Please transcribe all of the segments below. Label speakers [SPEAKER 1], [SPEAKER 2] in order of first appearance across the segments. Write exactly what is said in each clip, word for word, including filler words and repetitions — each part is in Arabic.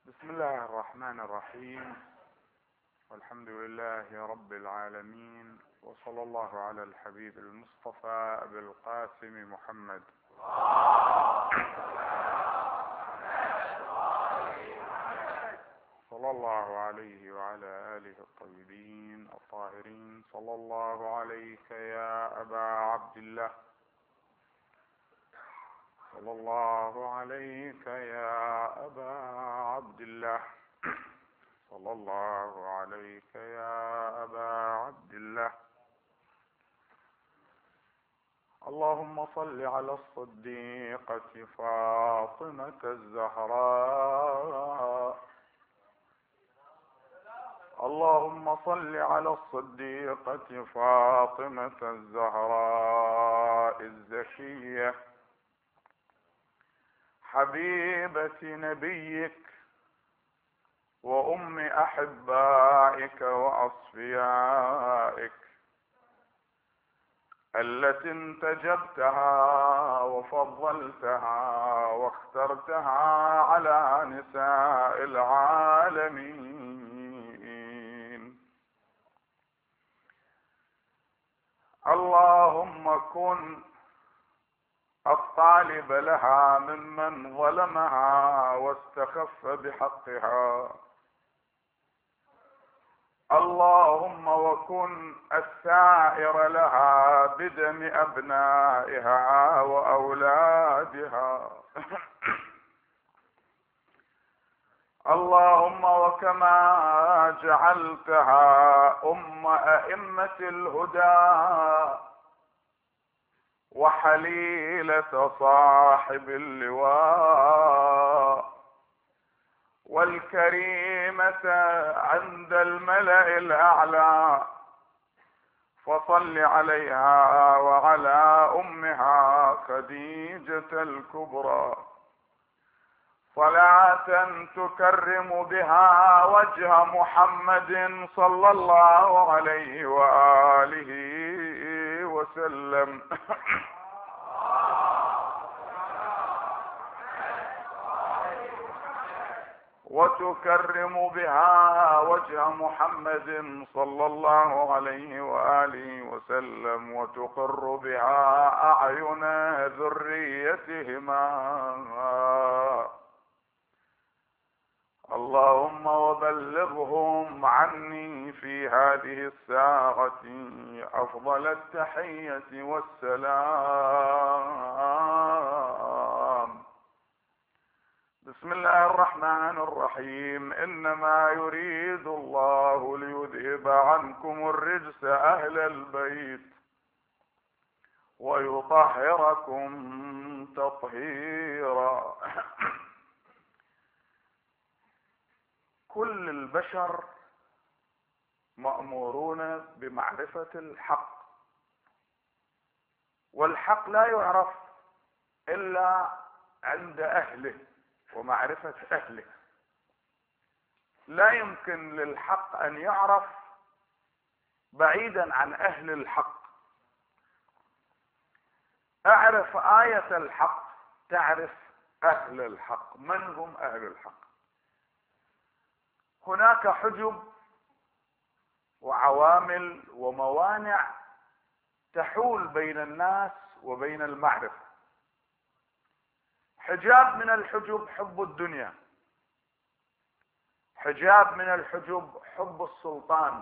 [SPEAKER 1] بسم الله الرحمن الرحيم، والحمد لله رب العالمين، وصلى الله على الحبيب المصطفى أبي القاسم محمد صلى الله عليه وعلى آله الطيبين الطاهرين. صلى الله عليك يا أبا عبد الله، صلى الله عليك يا أبا عبد الله، صلى الله عليك يا أبا عبد الله. اللهم صل على الصديقة فاطمة الزهراء، اللهم صل على الصديقة فاطمة الزهراء الزكية حبيبة نبيك وأم أحبائك وأصفيائك، التي انتجبتها وفضلتها واخترتها على نساء العالمين. اللهم كن الطالب لها ممن ظلمها واستخف بحقها، اللهم وكن السائر لها بدم أبنائها وأولادها. اللهم وكما جعلتها أم أئمة الهدى وحليلة صاحب اللواء والكريمة عند الملأ الأعلى، فصل عليها وعلى أمها خديجة الكبرى صلاة تكرم بها وجه محمد صلى الله عليه وآله وسلم. وتكرم بها وجه محمد صلى الله عليه وآله وسلم، وتقر بها أعين ذريتهما. اللهم وبلغهم عني في هذه الساعة أفضل التحية والسلام. بسم الله الرحمن الرحيم. إنما يريد الله ليذهب عنكم الرجس أهل البيت ويطهركم تطهيرا. كل البشر مأمورون بمعرفة الحق، والحق لا يعرف إلا عند أهله ومعرفة أهله. لا يمكن للحق أن يعرف بعيدا عن أهل الحق. أعرف آية الحق تعرف أهل الحق. من هم أهل الحق؟ هناك حجب وعوامل وموانع تحول بين الناس وبين المعرفة. حجاب من الحجب حب الدنيا، حجاب من الحجب حب السلطان،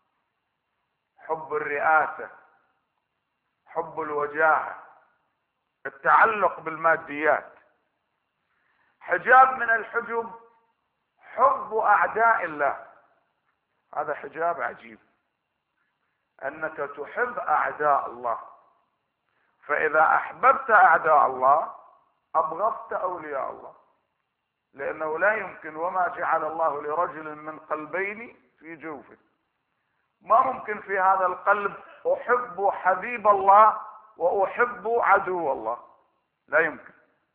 [SPEAKER 1] حب الرئاسة، حب الوجاهة، التعلق بالماديات. حجاب من الحجب حب أعداء الله. هذا حجاب عجيب، أنك تحب أعداء الله، فإذا أحببت أعداء الله أبغضت أولياء الله، لأنه لا يمكن، وما جعل الله لرجل من قلبين في جوفه. ما ممكن في هذا القلب أحب حبيب الله وأحب عدو الله، لا يمكن.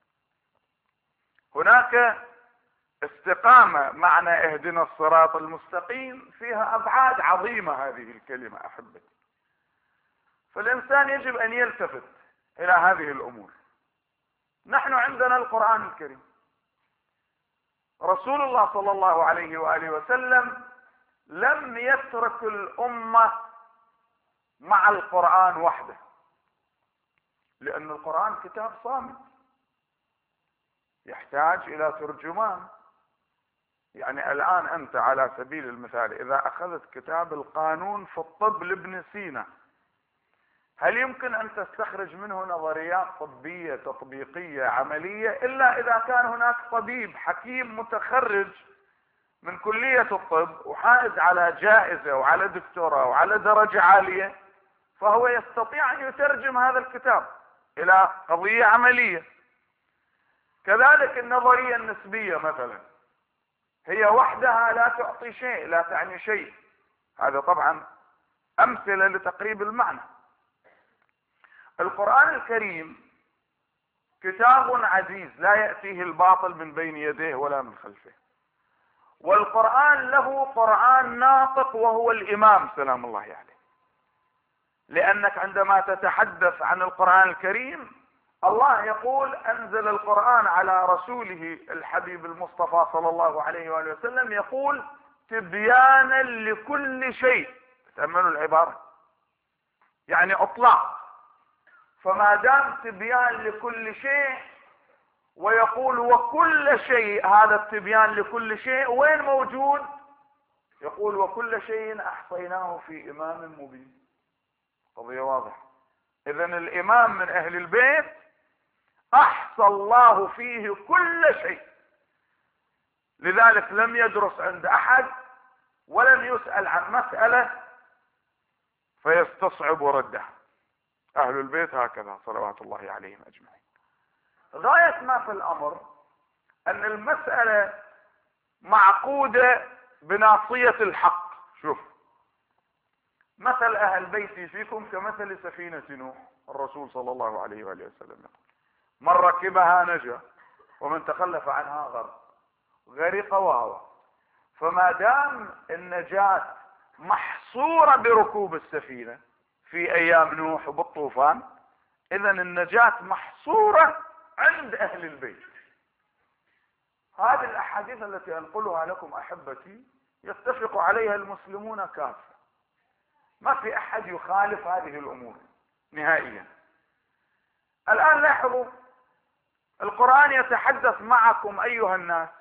[SPEAKER 1] هناك استقامة، معنى اهدنا الصراط المستقيم فيها أبعاد عظيمة هذه الكلمة أحبتي، فالإنسان يجب أن يلتفت إلى هذه الأمور. نحن عندنا القرآن الكريم، رسول الله صلى الله عليه وآله وسلم لم يترك الأمة مع القرآن وحده، لأن القرآن كتاب صامت يحتاج إلى ترجمان. يعني الآن أنت على سبيل المثال إذا أخذت كتاب القانون في الطب لابن سينا، هل يمكن أن تستخرج منه نظريات طبية تطبيقية عملية إلا إذا كان هناك طبيب حكيم متخرج من كلية الطب وحائز على جائزة وعلى دكتوراه وعلى درجة عالية، فهو يستطيع أن يترجم هذا الكتاب إلى قضية عملية. كذلك النظرية النسبية مثلا هي وحدها لا تعطي شيء، لا تعني شيء. هذا طبعا أمثلة لتقريب المعنى. القرآن الكريم كتاب عزيز لا يأتيه الباطل من بين يديه ولا من خلفه، والقرآن له قرآن ناطق وهو الإمام سلام الله عليه. لأنك عندما تتحدث عن القرآن الكريم الله يقول أنزل القرآن على رسوله الحبيب المصطفى صلى الله عليه وآله وسلم، يقول تبيانا لكل شيء. تأملوا العبارة، يعني اطلاق. فما دام تبيان لكل شيء ويقول وكل شيء، هذا التبيان لكل شيء وين موجود؟ يقول وكل شيء أحصيناه في إمام مبين. قضية واضحة. إذن الإمام من أهل البيت أحصى الله فيه كل شيء، لذلك لم يدرس عند أحد ولم يسأل عن مسألة فيستصعب ردها. أهل البيت هكذا صلوات الله عليهم أجمعين. غاية ما في الأمر أن المسألة معقودة بناصية الحق. شوف، مثل أهل بيتي فيكم كمثل سفينة نوح. الرسول صلى الله عليه وآله وسلم يقول من ركبها نجا ومن تخلف عنها غرق غرق وهوى. فما دام النجاة محصورة بركوب السفينة في أيام نوح وبالطوفان، إذن النجاة محصورة عند أهل البيت. هذه الأحاديث التي أنقلها لكم أحبتي يتفق عليها المسلمون كافة، ما في أحد يخالف هذه الأمور نهائيا. الآن لاحظوا، القرآن يتحدث معكم أيها الناس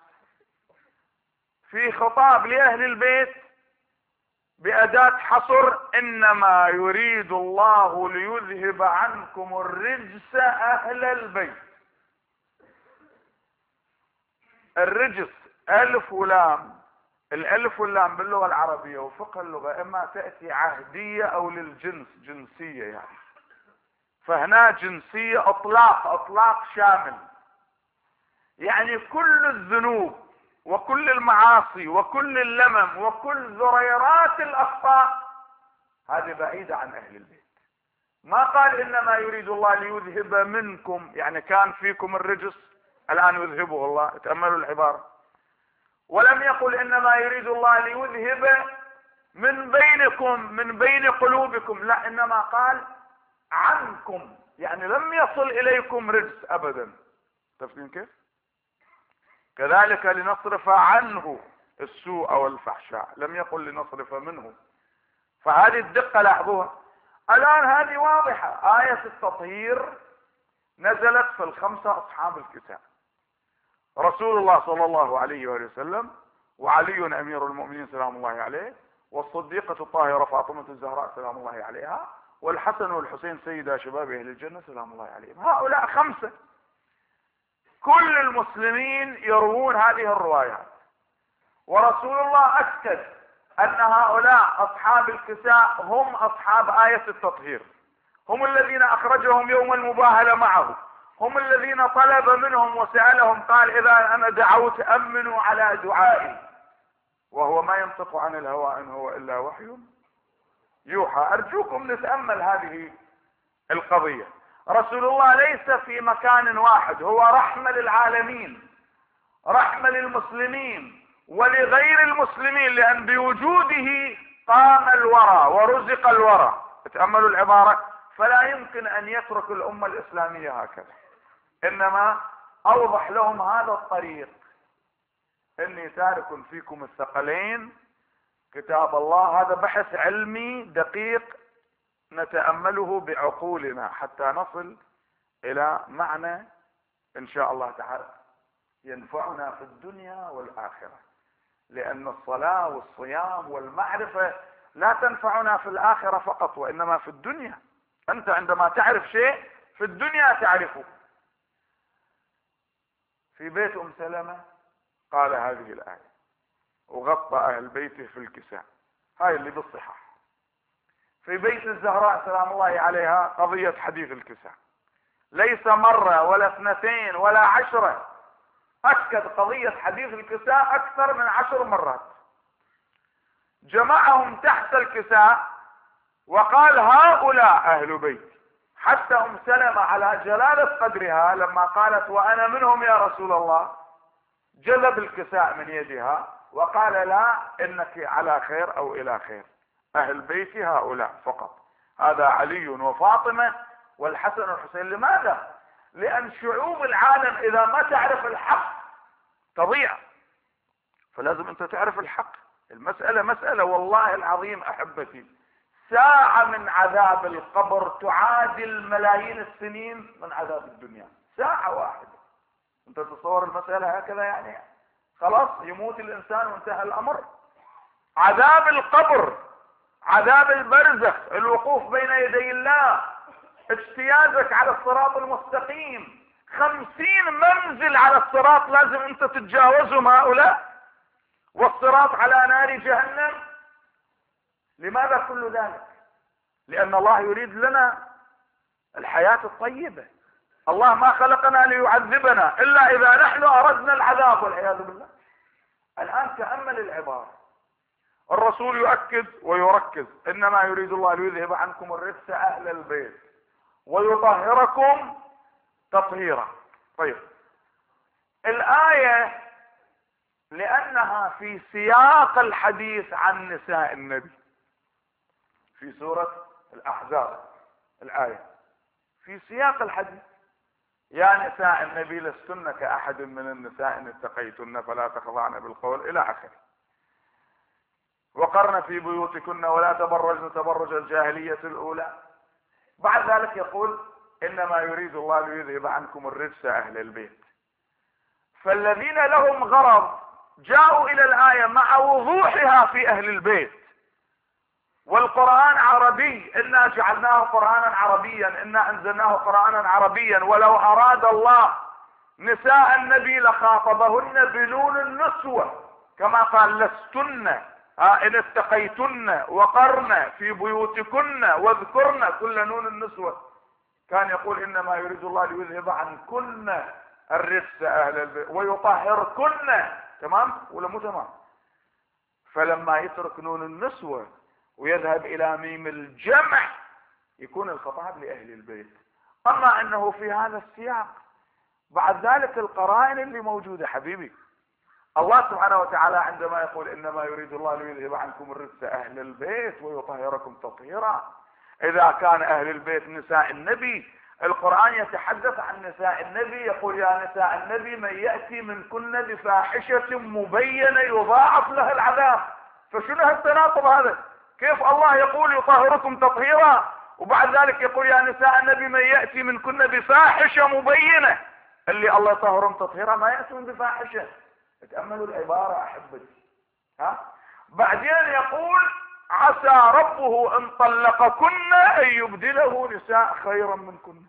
[SPEAKER 1] في خطاب لأهل البيت بأداة حصر: إنما يريد الله ليذهب عنكم الرجس أهل البيت. الرجس ألف ولام، الألف واللام باللغة العربية وفقه اللغة إما تأتي عهدية أو للجنس، جنسية يعني. فهنا جنسية إطلاق، إطلاق شامل، يعني كل الذنوب وكل المعاصي وكل اللمم وكل ذريرات الأخطاء هذه بعيدة عن أهل البيت. ما قال إنما يريد الله ليذهب منكم، يعني كان فيكم الرجس الآن يذهبه الله. تأملوا العبارة. ولم يقل إنما يريد الله ليذهب من بينكم، من بين قلوبكم، لا، إنما قال عنكم، يعني لم يصل إليكم رجس أبدا. تفهمون كيف؟ كذلك لنصرف عنه السوء والفحشاء، لم يقل لنصرف منه. فهذه الدقة لاحظوها. الآن هذه واضحة. آية التطهير نزلت في الخمسة أصحاب الكتاب: رسول الله صلى الله عليه وآله وسلم، وعلي أمير المؤمنين سلام الله عليه، والصديقة الطاهرة فاطمة الزهراء سلام الله عليها، والحسن والحسين سيدا شباب أهل الجنة سلام الله عليهم. هؤلاء خمسة، كل المسلمين يروون هذه الروايات، ورسول الله أكد أن هؤلاء أصحاب الكساء هم أصحاب آية التطهير، هم الذين أخرجهم يوم المباهلة معه، هم الذين طلب منهم وسألهم قال إذا أنا دعوت أمنوا على دعائي، وهو ما ينطق عن الهوى إن هو إلا وحي يوحى. أرجوكم نتأمل هذه القضية. رسول الله ليس في مكان واحد، هو رحمة للعالمين، رحمة للمسلمين ولغير المسلمين، لأن بوجوده قام الورى ورزق الورى. تأملوا العبارة. فلا يمكن أن يترك الأمة الإسلامية هكذا، إنما أوضح لهم هذا الطريق اني تارك فيكم الثقلين كتاب الله. هذا بحث علمي دقيق نتأمله بعقولنا حتى نصل الى معنى ان شاء الله تعالى ينفعنا في الدنيا والاخرة. لان الصلاة والصيام والمعرفة لا تنفعنا في الاخرة فقط وانما في الدنيا. انت عندما تعرف شيء في الدنيا تعرفه. في بيت ام سلمة قال هذه الآية: وغطى اهل بيته في الكساء. هاي اللي بالصحاح. في بيت الزهراء سلام الله عليها قضية حديث الكساء، ليس مرة ولا اثنتين ولا عشرة، اكد قضية حديث الكساء اكثر من عشر مرات. جمعهم تحت الكساء وقال هؤلاء اهل بيت. حتى ام سلمة على جلالة قدرها لما قالت وانا منهم يا رسول الله، جلب الكساء من يدها وقال لا، انك على خير او الى خير، اهل بيتي هؤلاء فقط. هذا علي وفاطمة والحسن والحسين. لماذا؟ لان شعوب العالم اذا ما تعرف الحق تضيع، فلازم انت تعرف الحق. المسألة مسألة والله العظيم احبتي، ساعة من عذاب القبر تعادل ملايين السنين من عذاب الدنيا. ساعة واحدة. انت تتصور المسألة هكذا؟ يعني خلاص يموت الانسان وانتهى الامر. عذاب القبر، عذاب البرزخ، الوقوف بين يدي الله، اجتيازك على الصراط المستقيم، خمسين منزل على الصراط لازم انت تتجاوزهم هؤلاء، والصراط على نار جهنم. لماذا كل ذلك؟ لان الله يريد لنا الحياة الطيبة. الله ما خلقنا ليعذبنا الا اذا نحن اردنا العذاب والعياذ بالله. الان تأمل العبارة، الرسول يؤكد ويركز: انما يريد الله ليذهب عنكم الرجس اهل البيت ويطهركم تطهيرا. طيب، الآية لانها في سياق الحديث عن نساء النبي في سورة الاحزاب، الآية في سياق الحديث: يا نساء النبي لستن كأحد من النساء ان اتقيتن فلا تخضعن بالقول الى اخره، وقرن في بيوتكن ولا تبرجن تبرج الجاهلية الاولى. بعد ذلك يقول: انما يريد الله ليذهب عنكم الرجس اهل البيت. فالذين لهم غرض جاءوا الى الآية مع وضوحها في اهل البيت، والقرآن عربي، انا جعلناه قرآنا عربيا، انا انزلناه قرآنا عربيا. ولو اراد الله نساء النبي لخاطبهن بنون النسوة كما قال: لستن ان اتقيتن وقرن في بيوتكن واذكرن كل نون النسوة. كان يقول: انما يريد الله ليذهب عنكن الرجس اهل البيت ويطهركن. تمام ولا مو تمام؟ فلما يترك نون النسوة ويذهب الى ميم الجمع يكون الخطاب لاهل البيت. اما انه في هذا السياق بعد ذلك القرائن اللي موجودة حبيبي، الله سبحانه وتعالى عندما يقول: انما يريد الله ليذهب عنكم الرجس اهل البيت ويطهركم تطهيرا، اذا كان اهل البيت نساء النبي، القرآن يتحدث عن نساء النبي يقول: يا نساء النبي من يأتي منكن بفاحشة مبينة يضاعف لها العذاب. فشنو هالتناقض هذا؟ كيف الله يقول يطهركم تطهيرا وبعد ذلك يقول يا نساء النبي من يأتي منكن بفاحشة مبينة؟ اللي الله يطهرهم تطهيرا ما يأتون بفاحشة. تأملوا العبارة احبتي. ها بعدين يقول: عسى ربه ان طلقكن ان يبدله نساء خيرا منكن.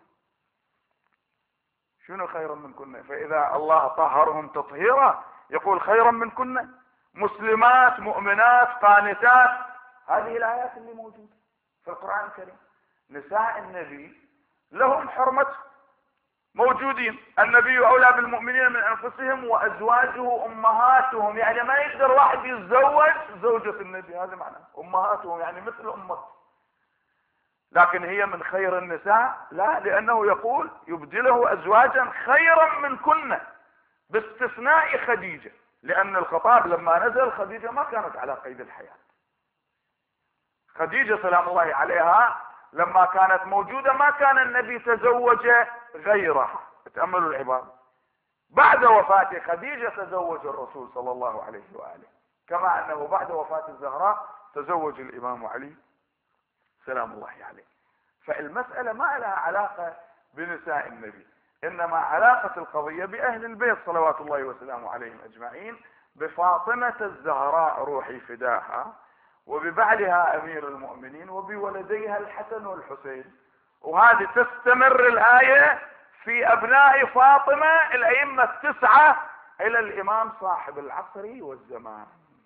[SPEAKER 1] شنو خيرا منكن؟ فاذا الله طهرهم تطهيرا يقول خيرا منكن، مسلمات مؤمنات قانتات. هذه الايات اللي موجودة في القرآن الكريم. نساء النبي لهم حرمتهم، موجودين. النبي اولى بالمؤمنين من انفسهم وازواجه امهاتهم. يعني ما يقدر واحد يتزوج زوجة النبي، هذا معناه امهاتهم يعني مثل امك. لكن هي من خير النساء؟ لا، لانه يقول يبدله ازواجا خيرا منكن باستثناء خديجة، لان الخطاب لما نزل خديجة ما كانت على قيد الحياة. خديجة سلام الله عليها لما كانت موجودة ما كان النبي تزوج غيرها. تأملوا العبارة: بعد وفاة خديجة تزوج الرسول صلى الله عليه وآله، كما أنه بعد وفاة الزهراء تزوج الإمام علي سلام الله عليه. فالمسألة ما لها علاقة بنساء النبي، إنما علاقة القضية بأهل البيت صلوات الله وسلامه عليهم أجمعين، بفاطمة الزهراء روحي فداها، وببعلها أمير المؤمنين، وبولديها الحسن والحسين. وهذه تستمر الآية في أبناء فاطمة الأئمة التسعة إلى الإمام صاحب العصر والزمان.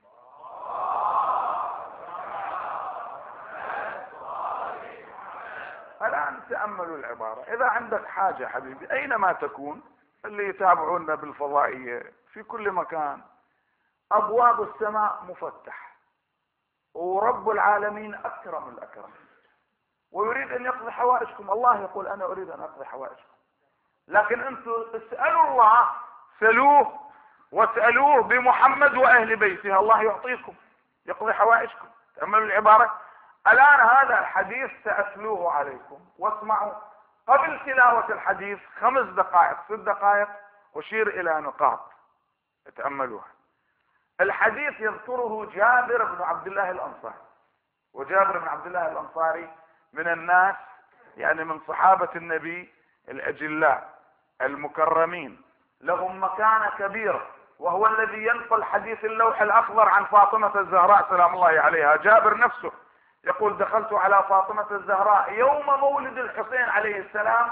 [SPEAKER 1] الآن تأملوا العبارة. إذا عندك حاجة حبيبي أينما تكون، اللي يتابعونا بالفضائية في كل مكان، أبواب السماء مفتح، ورب العالمين أكرم الأكرمين، ويريد أن يقضي حوائجكم. الله يقول أنا أريد أن أقضي حوائجكم، لكن أنتم اسألوا الله، سألوه واسألوه بمحمد وأهل بيته، الله يعطيكم يقضي حوائجكم. تأملوا العبارة. الآن هذا الحديث سأتلوه عليكم، واسمعوا قبل تلاوة الحديث خمس دقائق ست دقائق أشير إلى نقاط تأملوها. الحديث يذكره جابر بن عبد الله الأنصاري، وجابر بن عبد الله الأنصاري من الناس يعني من صحابة النبي الأجلاء المكرمين، لهم مكانة كبيرة، وهو الذي ينقل حديث اللوح الأخضر عن فاطمة الزهراء سلام الله عليها. جابر نفسه يقول دخلت على فاطمة الزهراء يوم مولد الحسين عليه السلام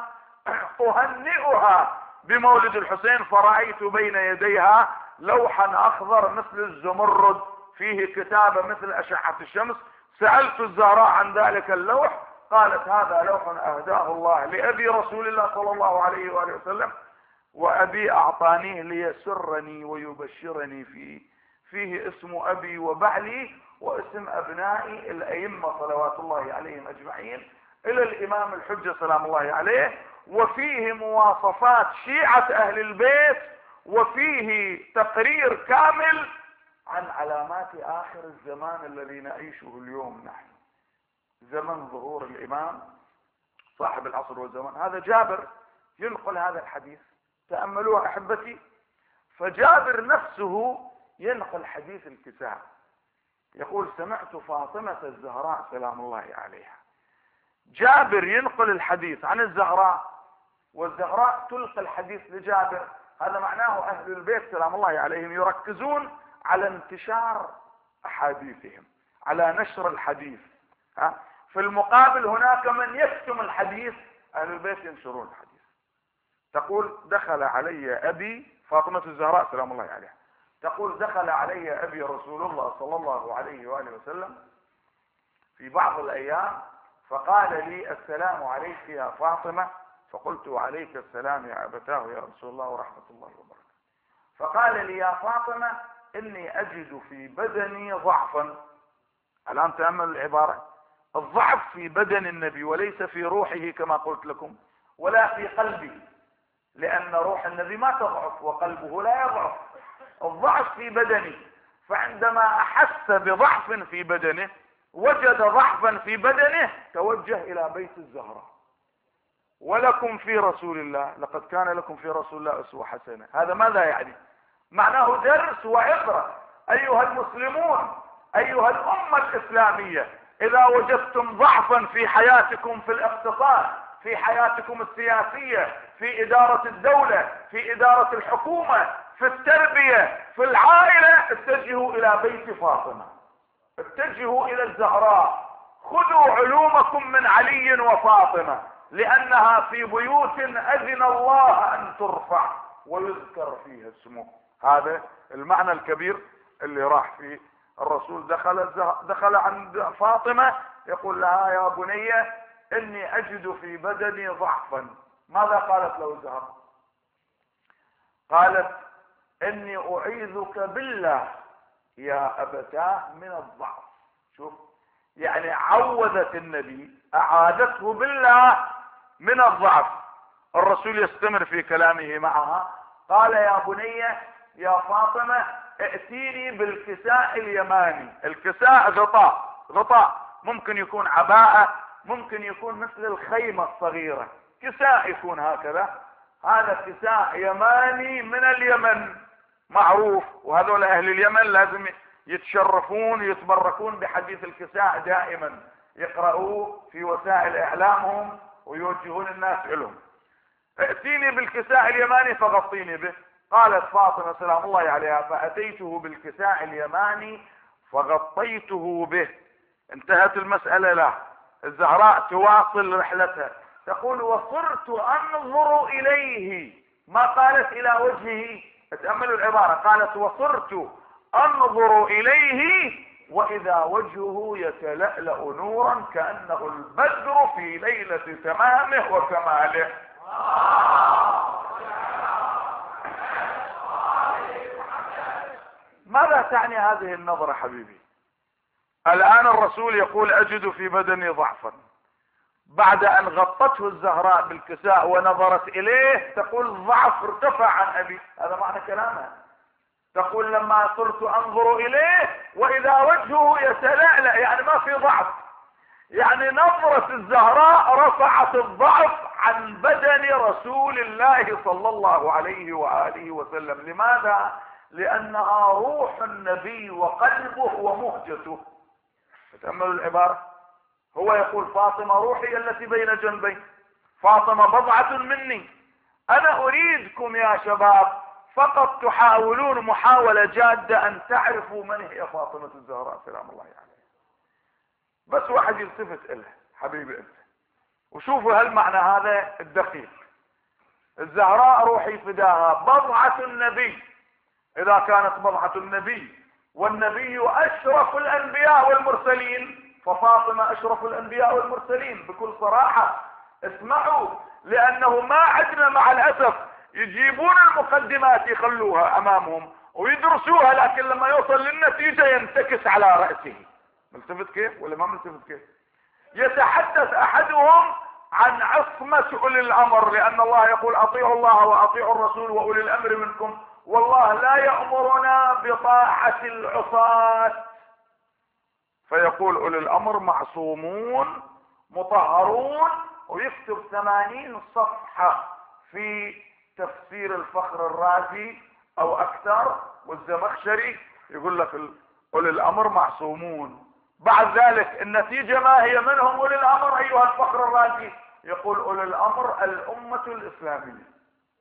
[SPEAKER 1] أهنئها بمولد الحسين، فرأيت بين يديها لوحا أخضر مثل الزمرد فيه كتابة مثل أشعة الشمس. سألت الزهراء عن ذلك اللوح، قالت هذا لوح أهداه الله لأبي رسول الله صلى الله عليه وآله وسلم، وأبي أعطانيه ليسرني ويبشرني فيه، فيه اسم أبي وبعلي واسم أبنائي الأئمة صلوات الله عليهم أجمعين إلى الإمام الحجة سلام الله عليه، وفيه مواصفات شيعة أهل البيت، وفيه تقرير كامل عن علامات آخر الزمان الذي نعيشه اليوم نحن، زمن ظهور الإمام صاحب العصر والزمان. هذا جابر ينقل هذا الحديث، تأملوها أحبتي. فجابر نفسه ينقل حديث الكساء، يقول سمعت فاطمة الزهراء سلام الله عليها. جابر ينقل الحديث عن الزهراء، والزهراء تلقي الحديث لجابر. هذا معناه أهل البيت سلام الله عليهم يركزون على انتشار أحاديثهم، على نشر الحديث. ها؟ في المقابل هناك من يكتم الحديث، أهل البيت ينشرون الحديث. تقول دخل علي أبي، فاطمة الزهراء سلام الله عليها تقول دخل علي أبي رسول الله صلى الله عليه وآله وسلم في بعض الأيام فقال لي السلام عليك يا فاطمة، فقلت عليك السلام يا أبتاه يا رسول الله ورحمة الله وبركاته. فقال لي يا فاطمة إني أجد في بدني ضعفا. الآن تأمل العبارة، الضعف في بدن النبي وليس في روحه كما قلت لكم، ولا في قلبه، لأن روح النبي ما تضعف وقلبه لا يضعف. الضعف في بدنه، فعندما أحس بضعف في بدنه، وجد ضعفا في بدنه، توجه إلى بيت الزهراء. ولكم في رسول الله، لقد كان لكم في رسول الله أسوة حسنة. هذا ماذا يعني؟ معناه درس وعبرة. أيها المسلمون، أيها الأمة الإسلامية، إذا وجدتم ضعفا في حياتكم، في الاقتصاد، في حياتكم السياسية، في إدارة الدولة، في إدارة الحكومة، في التربية، في العائلة، اتجهوا إلى بيت فاطمة، اتجهوا إلى الزهراء، خذوا علومكم من علي وفاطمة، لأنها في بيوت أذن الله أن ترفع ويذكر فيها اسمه. هذا المعنى الكبير اللي راح فيه الرسول. دخل دخل عند فاطمة يقول لها يا بني إني أجد في بدني ضعفا. ماذا قالت له الزهراء؟ قالت إني أعيذك بالله يا أبتاه من الضعف. شوف، يعني عوذت النبي، أعاذته بالله من الضعف. الرسول يستمر في كلامه معها، قال يا بني يا فاطمة ائتيني بالكساء اليماني. الكساء غطاء، غطاء ممكن يكون عباءة، ممكن يكون مثل الخيمة الصغيرة، كساء يكون هكذا. هذا كساء يماني من اليمن معروف، وهذول اهل اليمن لازم يتشرفون ويتبركون بحديث الكساء دائما، يقرأوه في وسائل اعلامهم ويوجهون الناس لهم. ائتيني بالكساء اليماني فغطيني به. قالت فاطمة سلام الله عليها فأتيته بالكساء اليماني فغطيته به. انتهت المسألة؟ لا، الزهراء تواصل رحلتها، تقول وصرت انظر اليه، ما قالت الى وجهه، تأملوا العبارة، قالت وصرت انظر اليه واذا وجهه يتلألأ نورا كأنه البدر في ليلة تمامه وكماله. ماذا تعني هذه النظرة حبيبي؟ الآن الرسول يقول أجد في بدني ضعفا، بعد أن غطته الزهراء بالكساء ونظرت إليه تقول ضعف ارتفع عن أبي. هذا معنى كلامها، تقول لما صرت أنظر إليه وإذا وجهه يتلألأ، يعني ما في ضعف، يعني نظرة الزهراء رفعت الضعف عن بدن رسول الله صلى الله عليه وآله وسلم. لماذا؟ لأنها روح النبي وقلبه ومهجته. تأملوا العبارة، هو يقول فاطمة روحي التي بين جنبي، فاطمة بضعة مني، أنا أريدكم يا شباب فقط تحاولون محاولة جادة أن تعرفوا من هي فاطمة الزهراء سلام الله عليها. بس واحد يلتفت إلها حبيبي أنت وشوفوا هل معنى هذا الدقيق. الزهراء روحي فداها، بضعة النبي، إذا كانت بضعة النبي والنبي أشرف الأنبياء والمرسلين ففاطمة أشرف الأنبياء والمرسلين بكل صراحة. اسمعوا، لأنه ما عندنا مع الأسف يجيبون المقدمات يخلوها أمامهم ويدرسوها، لكن لما يوصل للنتيجة ينتكس على رأسه. ملتفت كيف ولا ما ملتفت كيف؟ يتحدث أحدهم عن عصمة أولي الأمر، لأن الله يقول أطيعوا الله وأطيعوا الرسول وأولي الأمر منكم، والله لا يأمرنا بطاعة العصاة، فيقول أولي الأمر معصومون مطهرون، ويكتب ثمانين صفحة في تفسير الفخر الرازي أو أكثر والزمخشري يقول لك أولي الأمر معصومون. بعد ذلك النتيجة ما هي؟ منهم أولي الأمر أيها الفخر الرازي؟ يقول أولي الأمر الأمة الإسلامية.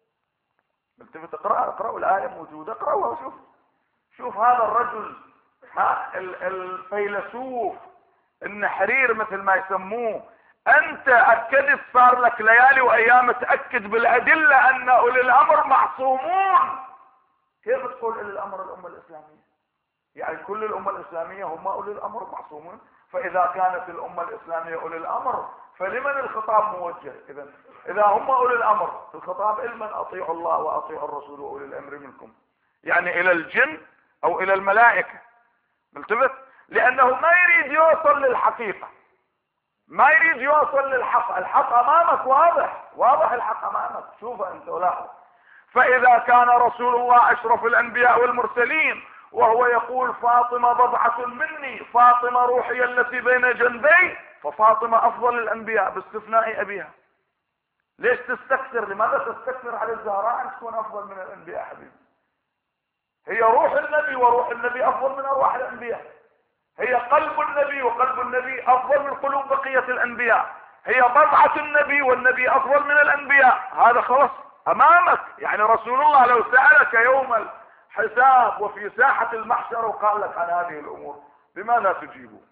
[SPEAKER 1] التفت اقرأ، اقرأوا الآية موجودة، اقرأوها وشوف. شوف هذا الرجل، ها الفيلسوف النحرير مثل ما يسموه، انت اكدت صار لك ليالي وايام تأكد بالادلة ان اولي الامر معصومون. كيف تقول اولي الامر الامة الاسلامية؟ يعني كل الامة الاسلامية هم اولي الامر معصومون؟ فاذا كانت الامة الاسلامية اولي الامر فلمن الخطاب موجه؟ اذا اذا هم اولي الامر الخطاب لمن؟ اطيعوا الله واطيعوا الرسول واولي الامر منكم، يعني الى الجن او الى الملائكة. ملتفت؟ لانه ما يريد يوصل للحقيقة، ما يريد يوصل للحق. الحق امامك واضح، واضح الحق امامك، شوف انت ولاحظ. فاذا كان رسول الله اشرف الانبياء والمرسلين وهو يقول فاطمة بضعة مني، فاطمة روحي التي بين جنبي، ففاطمة افضل الانبياء باستثناء ابيها. ليش تستكثر؟ لماذا تستكثر على الزهراء ان تكون افضل من الانبياء حبيبي؟ هي روح النبي وروح النبي افضل من ارواح الانبياء، هي قلب النبي وقلب النبي افضل من قلوب بقية الانبياء، هي بضعة النبي والنبي افضل من الانبياء. هذا خلاص امامك. يعني رسول الله لو سألك يوم الحساب وفي ساحة المحشر وقال لك عن هذه الامور بماذا تجيبه؟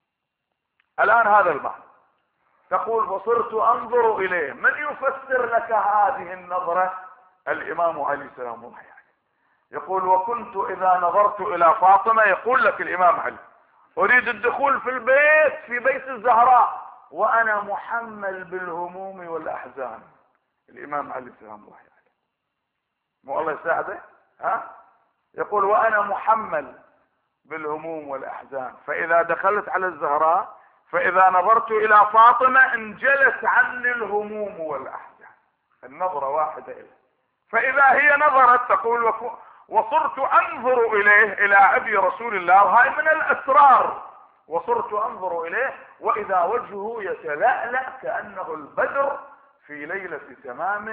[SPEAKER 1] الان هذا المعنى، تقول وصرت انظر اليه. من يفسر لك هذه النظرة؟ الامام علي سلام الله عليه يقول وكنت اذا نظرت الى فاطمة، يقول لك الامام علي اريد الدخول في البيت في بيت الزهراء وانا محمل بالهموم والاحزان. الامام علي سلام الله عليه مو الله يساعده، ها؟ يقول وانا محمل بالهموم والاحزان، فاذا دخلت على الزهراء فاذا نظرت الى فاطمة انجلت عني الهموم والاحزان. النظرة واحدة إليه. فاذا هي نظرت تقول وصرت انظر اليه الى ابي رسول الله، وهاي من الاسرار، وصرت انظر اليه واذا وجهه يتلألأ كأنه البدر في ليلة تمامه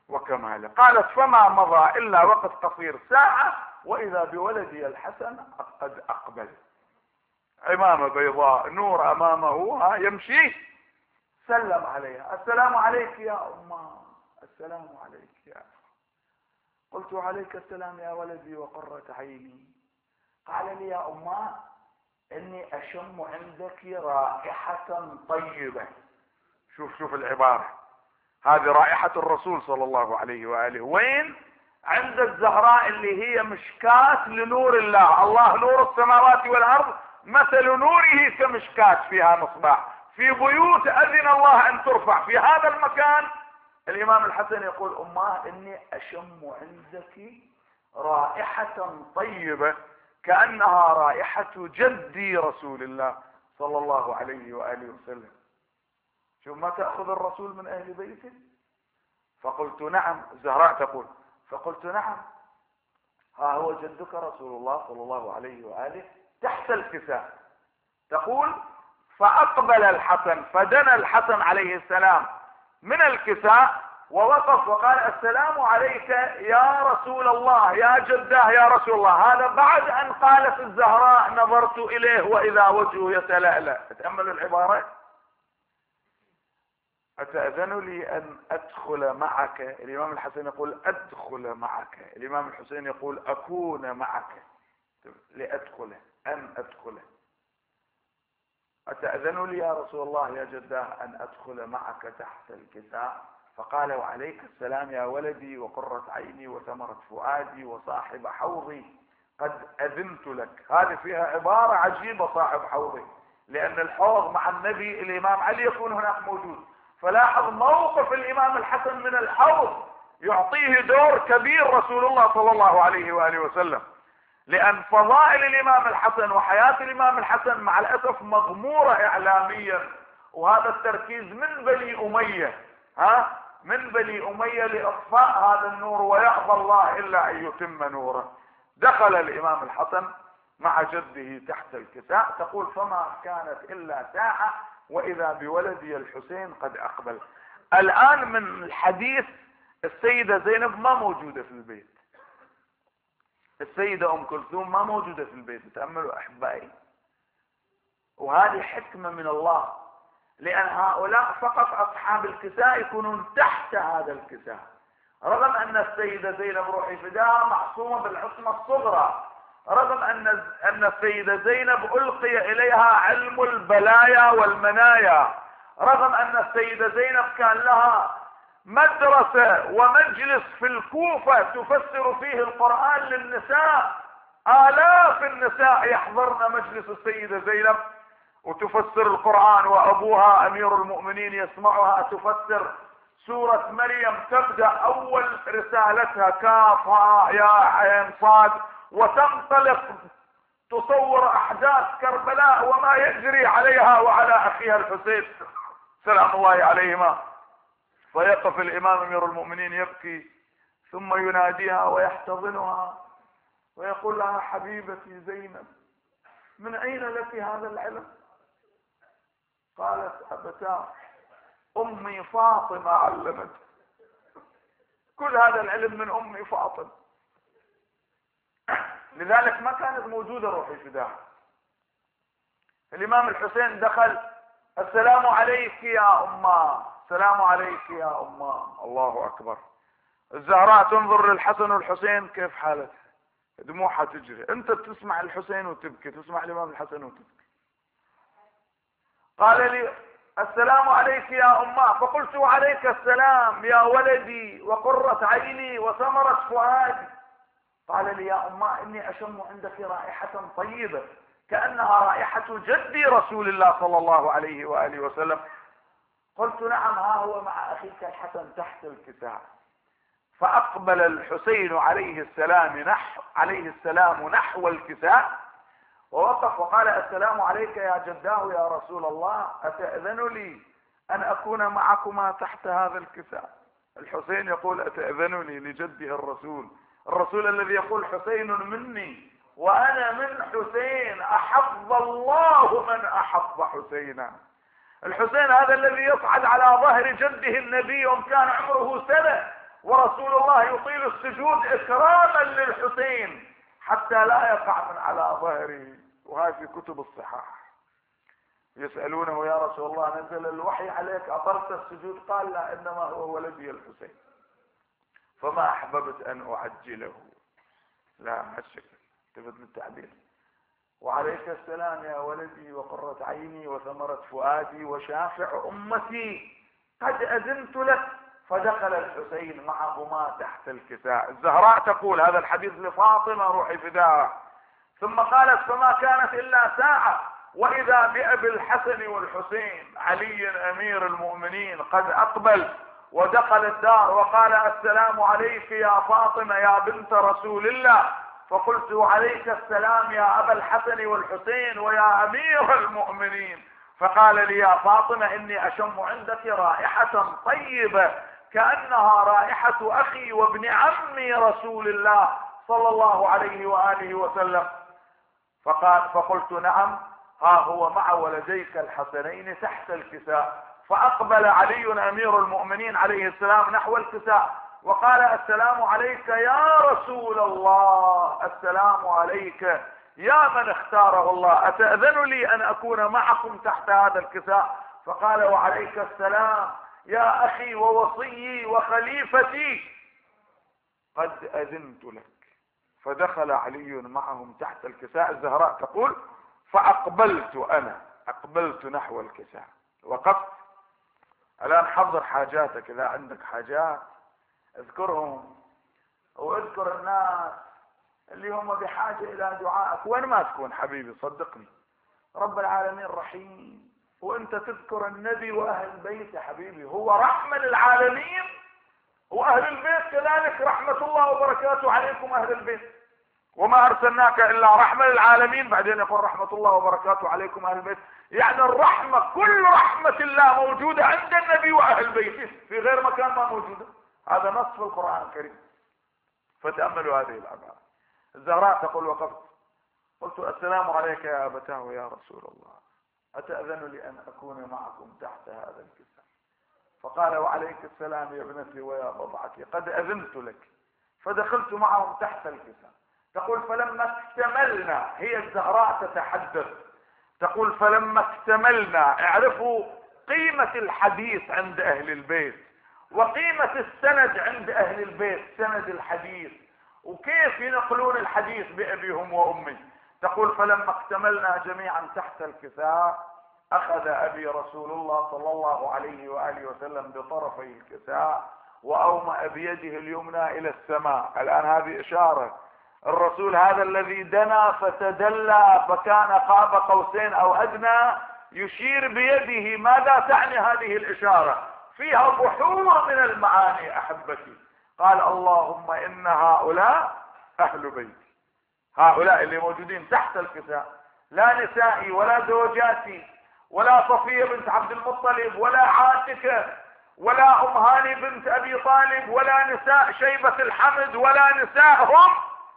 [SPEAKER 1] وكماله. قالت فما مضى الا وقت قصير ساعة واذا بولدي الحسن قد اقبل. عمامة بيضاء، نور امامه، ها يمشي. سلم عليها: السلام عليك يا امه، السلام عليك يا. قلت: عليك السلام يا ولدي وقرة عيني. قال لي: يا امه اني اشم عندك رائحة طيبة. شوف شوف العبارة هذه، رائحة الرسول صلى الله عليه وآله. وين؟ عند الزهراء اللي هي مشكاة لنور الله. الله نور السماوات والأرض، مثل نوره كمشكاة فيها مصباح. في بيوت أذن الله أن ترفع. في هذا المكان الإمام الحسن يقول: أماه إني أشم عندك رائحة طيبة كأنها رائحة جدي رسول الله صلى الله عليه وآله وسلم. شوف ما تأخذ الرسول من أهل بيته. فقلت: نعم. الزهراء تقول: فقلت: نعم، ها هو جدك رسول الله صلى الله عليه وآله تحت الكساء. تقول: فأقبل الحسن، فدنا الحسن عليه السلام من الكساء ووقف وقال: السلام عليك يا رسول الله، يا جداه يا رسول الله. هذا بعد أن قالت الزهراء: نظرت إليه وإذا وجهه يتلألأ. تأملوا العبارة: أتأذن لي أن أدخل معك؟ الإمام الحسن يقول: أدخل معك. الإمام الحسين يقول: أكون معك. لأدخل، أن أدخل. أتأذن لي يا رسول الله يا جداه أن أدخل معك تحت الكساء؟ فقال: وعليك السلام يا ولدي وقرة عيني وثمرة فؤادي وصاحب حوضي، قد أذنت لك. هذه فيها عبارة عجيبة، صاحب حوضي، لأن الحوض مع النبي الإمام علي يكون هناك موجود. فلاحظ موقف الإمام الحسن من الحوض يعطيه دور كبير رسول الله صلى الله عليه وآله وسلم، لأن فضائل الإمام الحسن وحياة الإمام الحسن مع الأسف مغمورة إعلاميا. وهذا التركيز من بني أمية، ها من بني أمية لإطفاء هذا النور، ويأبى الله إلا أن يتم نوره. دخل الإمام الحسن مع جده تحت الكساء. تقول: فما كانت إلا ساعة وإذا بولدي الحسين قد أقبل. الآن من الحديث السيدة زينب ما موجودة في البيت، السيدة أم كلثوم ما موجودة في البيت. تأملوا أحبائي، وهذه حكمة من الله، لأن هؤلاء فقط أصحاب الكساء يكونون تحت هذا الكساء، رغم أن السيدة زينب روحي فداها معصومة بالعصمة الصغرى، رغم أن أن السيدة زينب ألقي إليها علم البلايا والمنايا، رغم أن السيدة زينب كان لها مدرسة ومجلس في الكوفة تفسر فيه القرآن للنساء. آلاف النساء يحضرن مجلس السيدة زينب وتفسر القرآن، وأبوها أمير المؤمنين يسمعها تفسر سورة مريم. تبدأ أول رسالتها كافها يا عين صاد، وتنطلق تصور أحداث كربلاء وما يجري عليها وعلى أخيها الحسين سلام الله عليهما. فيقف الإمام أمير المؤمنين يبكي، ثم يناديها ويحتضنها ويقول لها: حبيبتي زينب، من أين لك هذا العلم؟ قالت: أبتاه، أمي فاطمة علمت، كل هذا العلم من أمي فاطمة. لذلك ما كانت موجودة روحي فداها. الإمام الحسين دخل: السلام عليك يا أمه، السلام عليك يا أمه. الله أكبر. الزهراء تنظر للحسن والحسين كيف حالتها، دموعها تجري. أنت تسمع الحسين وتبكي، تسمع الإمام الحسن وتبكي. قال لي: السلام عليك يا أمه. فقلت: وعليك السلام يا ولدي وقرة عيني وثمرة فؤادي. قال لي: يا أمه إني أشم عندك رائحة طيبة كأنها رائحة جدي رسول الله صلى الله عليه وآله وسلم. قلت: نعم، ها هو مع أخيك الحسن تحت الكساء. فأقبل الحسين عليه السلام نحو عليه السلام نحو الكساء ووقف وقال: السلام عليك يا جداه يا رسول الله، أتأذن لي أن أكون معكما تحت هذا الكساء؟ الحسين يقول: أتأذن لي لجده الرسول، الرسول الذي يقول: حسين مني وأنا من حسين، أحب الله من أحب حسينا. الحسين هذا الذي يصعد على ظهر جده النبي يوم كان عمره سنة، ورسول الله يطيل السجود اكراما للحسين حتى لا يقع من على ظهره، وهذه في كتب الصحاح. يسألونه يا رسول الله نزل الوحي عليك أطرت السجود؟ قال لا، إنما هو ولدي الحسين، فما أحببت أن أعجله. لا هالشكل تفت التعبير. وعليك السلام يا ولدي وقرة عيني وثمرة فؤادي وشافع أمتي، قد أذنت لك. فدخل الحسين معهما تحت الكساء. الزهراء تقول هذا الحديث لفاطمة روحي فداها، ثم قالت فما كانت إلا ساعة وإذا بأبي الحسن والحسين علي أمير المؤمنين قد أقبل ودخل الدار وقال السلام عليك يا فاطمة يا بنت رسول الله. فقلت عليك السلام يا أبا الحسن والحسين ويا أمير المؤمنين. فقال لي يا فاطمة إني أشم عندك رائحة طيبة كأنها رائحة أخي وابن عمي رسول الله صلى الله عليه وآله وسلم. فقال فقلت نعم، ها هو مع ولديك الحسنين تحت الكساء. فأقبل علي أمير المؤمنين عليه السلام نحو الكساء وقال السلام عليك يا رسول الله، السلام عليك يا من اختاره الله، أتأذن لي أن أكون معكم تحت هذا الكساء؟ فقال وعليك السلام يا أخي ووصيي وخليفتي، قد أذنت لك. فدخل علي معهم تحت الكساء. الزهراء تقول فأقبلت أنا، أقبلت نحو الكساء، وقفت. الآن حضر حاجاتك، إذا عندك حاجات اذكرهم، واذكر الناس اللي هم بحاجة إلى دعائك وين ما تكون حبيبي. صدقني رب العالمين رحيم، وانت تذكر النبي وأهل البيت يا حبيبي، هو رحمة للعالمين، وأهل البيت كذلك رحمة الله وبركاته عليكم أهل البيت، وما أرسلناك إلا رحمة للعالمين. بعدين يقول رحمة الله وبركاته عليكم أهل البيت، يعني الرحمة كل رحمة الله موجودة عند النبي وأهل بيته، في غير مكان ما موجودة. هذا نص في القرآن الكريم، فتأملوا هذه العبارة. الزهراء تقول وقفت قلت السلام عليك يا أبتاه يا رسول الله، أتأذن لي أن أكون معكم تحت هذا الكساء؟ فقال وعليك السلام يا ابنتي ويا بضعتي، قد أذنت لك. فدخلت معهم تحت الكساء. تقول فلما اكتملنا، هي الزهراء تتحدث تقول فلما اكتملنا، اعرفوا قيمة الحديث عند أهل البيت وقيمة السند عند أهل البيت، سند الحديث وكيف ينقلون الحديث بأبيهم وأمي. تقول فلما اكتملنا جميعا تحت الكساء أخذ أبي رسول الله صلى الله عليه وآله وسلم بطرفي الكساء وأومأ بيده اليمنى إلى السماء. الآن هذه إشارة، الرسول هذا الذي دنا فتدلى فكان قاب قوسين أو أدنى يشير بيده. ماذا تعني هذه الإشارة؟ فيها بحور من المعاني أحبتي. قال اللهم إن هؤلاء أهل بيتي، هؤلاء اللي موجودين تحت الكساء، لا نسائي ولا زوجاتي ولا صفية بنت عبد المطلب ولا عاتكة ولا أم هاني بنت أبي طالب ولا نساء شيبة الحمد ولا نسائهم،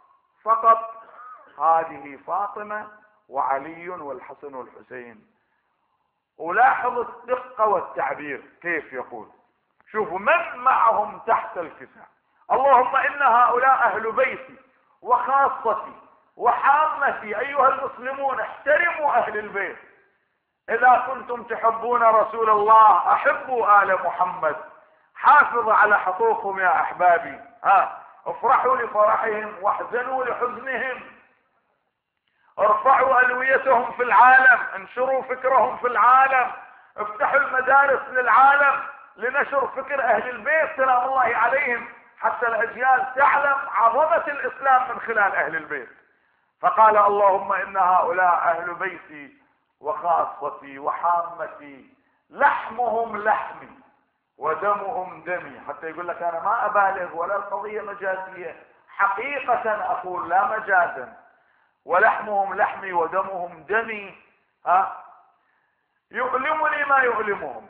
[SPEAKER 1] فقط هذه فاطمة وعلي والحسن والحسين. ولاحظ الدقة والتعبير كيف يقول، شوفوا من معهم تحت الكساء. اللهم إن هؤلاء أهل بيتي وخاصتي وحامتي. أيها المسلمون احترموا أهل البيت، إذا كنتم تحبون رسول الله أحبوا آل محمد، حافظوا على حقوقهم يا أحبابي. ها افرحوا لفرحهم واحزنوا لحزنهم، ارفعوا ألويتهم في العالم، انشروا فكرهم في العالم، افتحوا المدارس للعالم لنشر فكر أهل البيت سلام الله عليهم، حتى الأجيال تعلم عظمة الإسلام من خلال أهل البيت. فقال اللهم إن هؤلاء أهل بيتي وخاصتي وحامتي، لحمهم لحمي ودمهم دمي. حتى يقول لك أنا ما أبالغ ولا القضية مجازية، حقيقة أقول لا مجازا. ولحمهم لحمي ودمهم دمي. ها يؤلمني ما يؤلمهم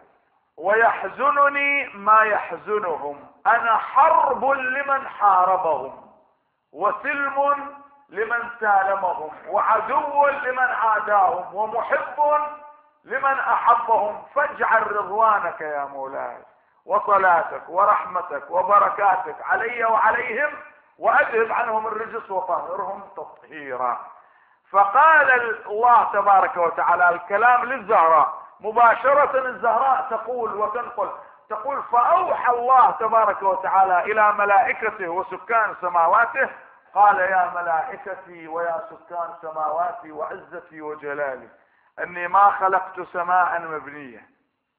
[SPEAKER 1] ويحزنني ما يحزنهم. أنا حرب لمن حاربهم وسلم لمن سالمهم وعدو لمن عاداهم ومحب لمن أحبهم. فاجعل رضوانك يا مولاي وصلاتك ورحمتك وبركاتك علي وعليهم، وأذهب عنهم الرجس وطهرهم تطهيرا. فقال الله تبارك وتعالى الكلام للزهراء مباشرة. الزهراء تقول وتنقل، تقول: فأوحى الله تبارك وتعالى إلى ملائكته وسكان سماواته، قال: يا ملائكتي ويا سكان سماواتي وعزتي وجلالي أني ما خلقت سماء مبنية.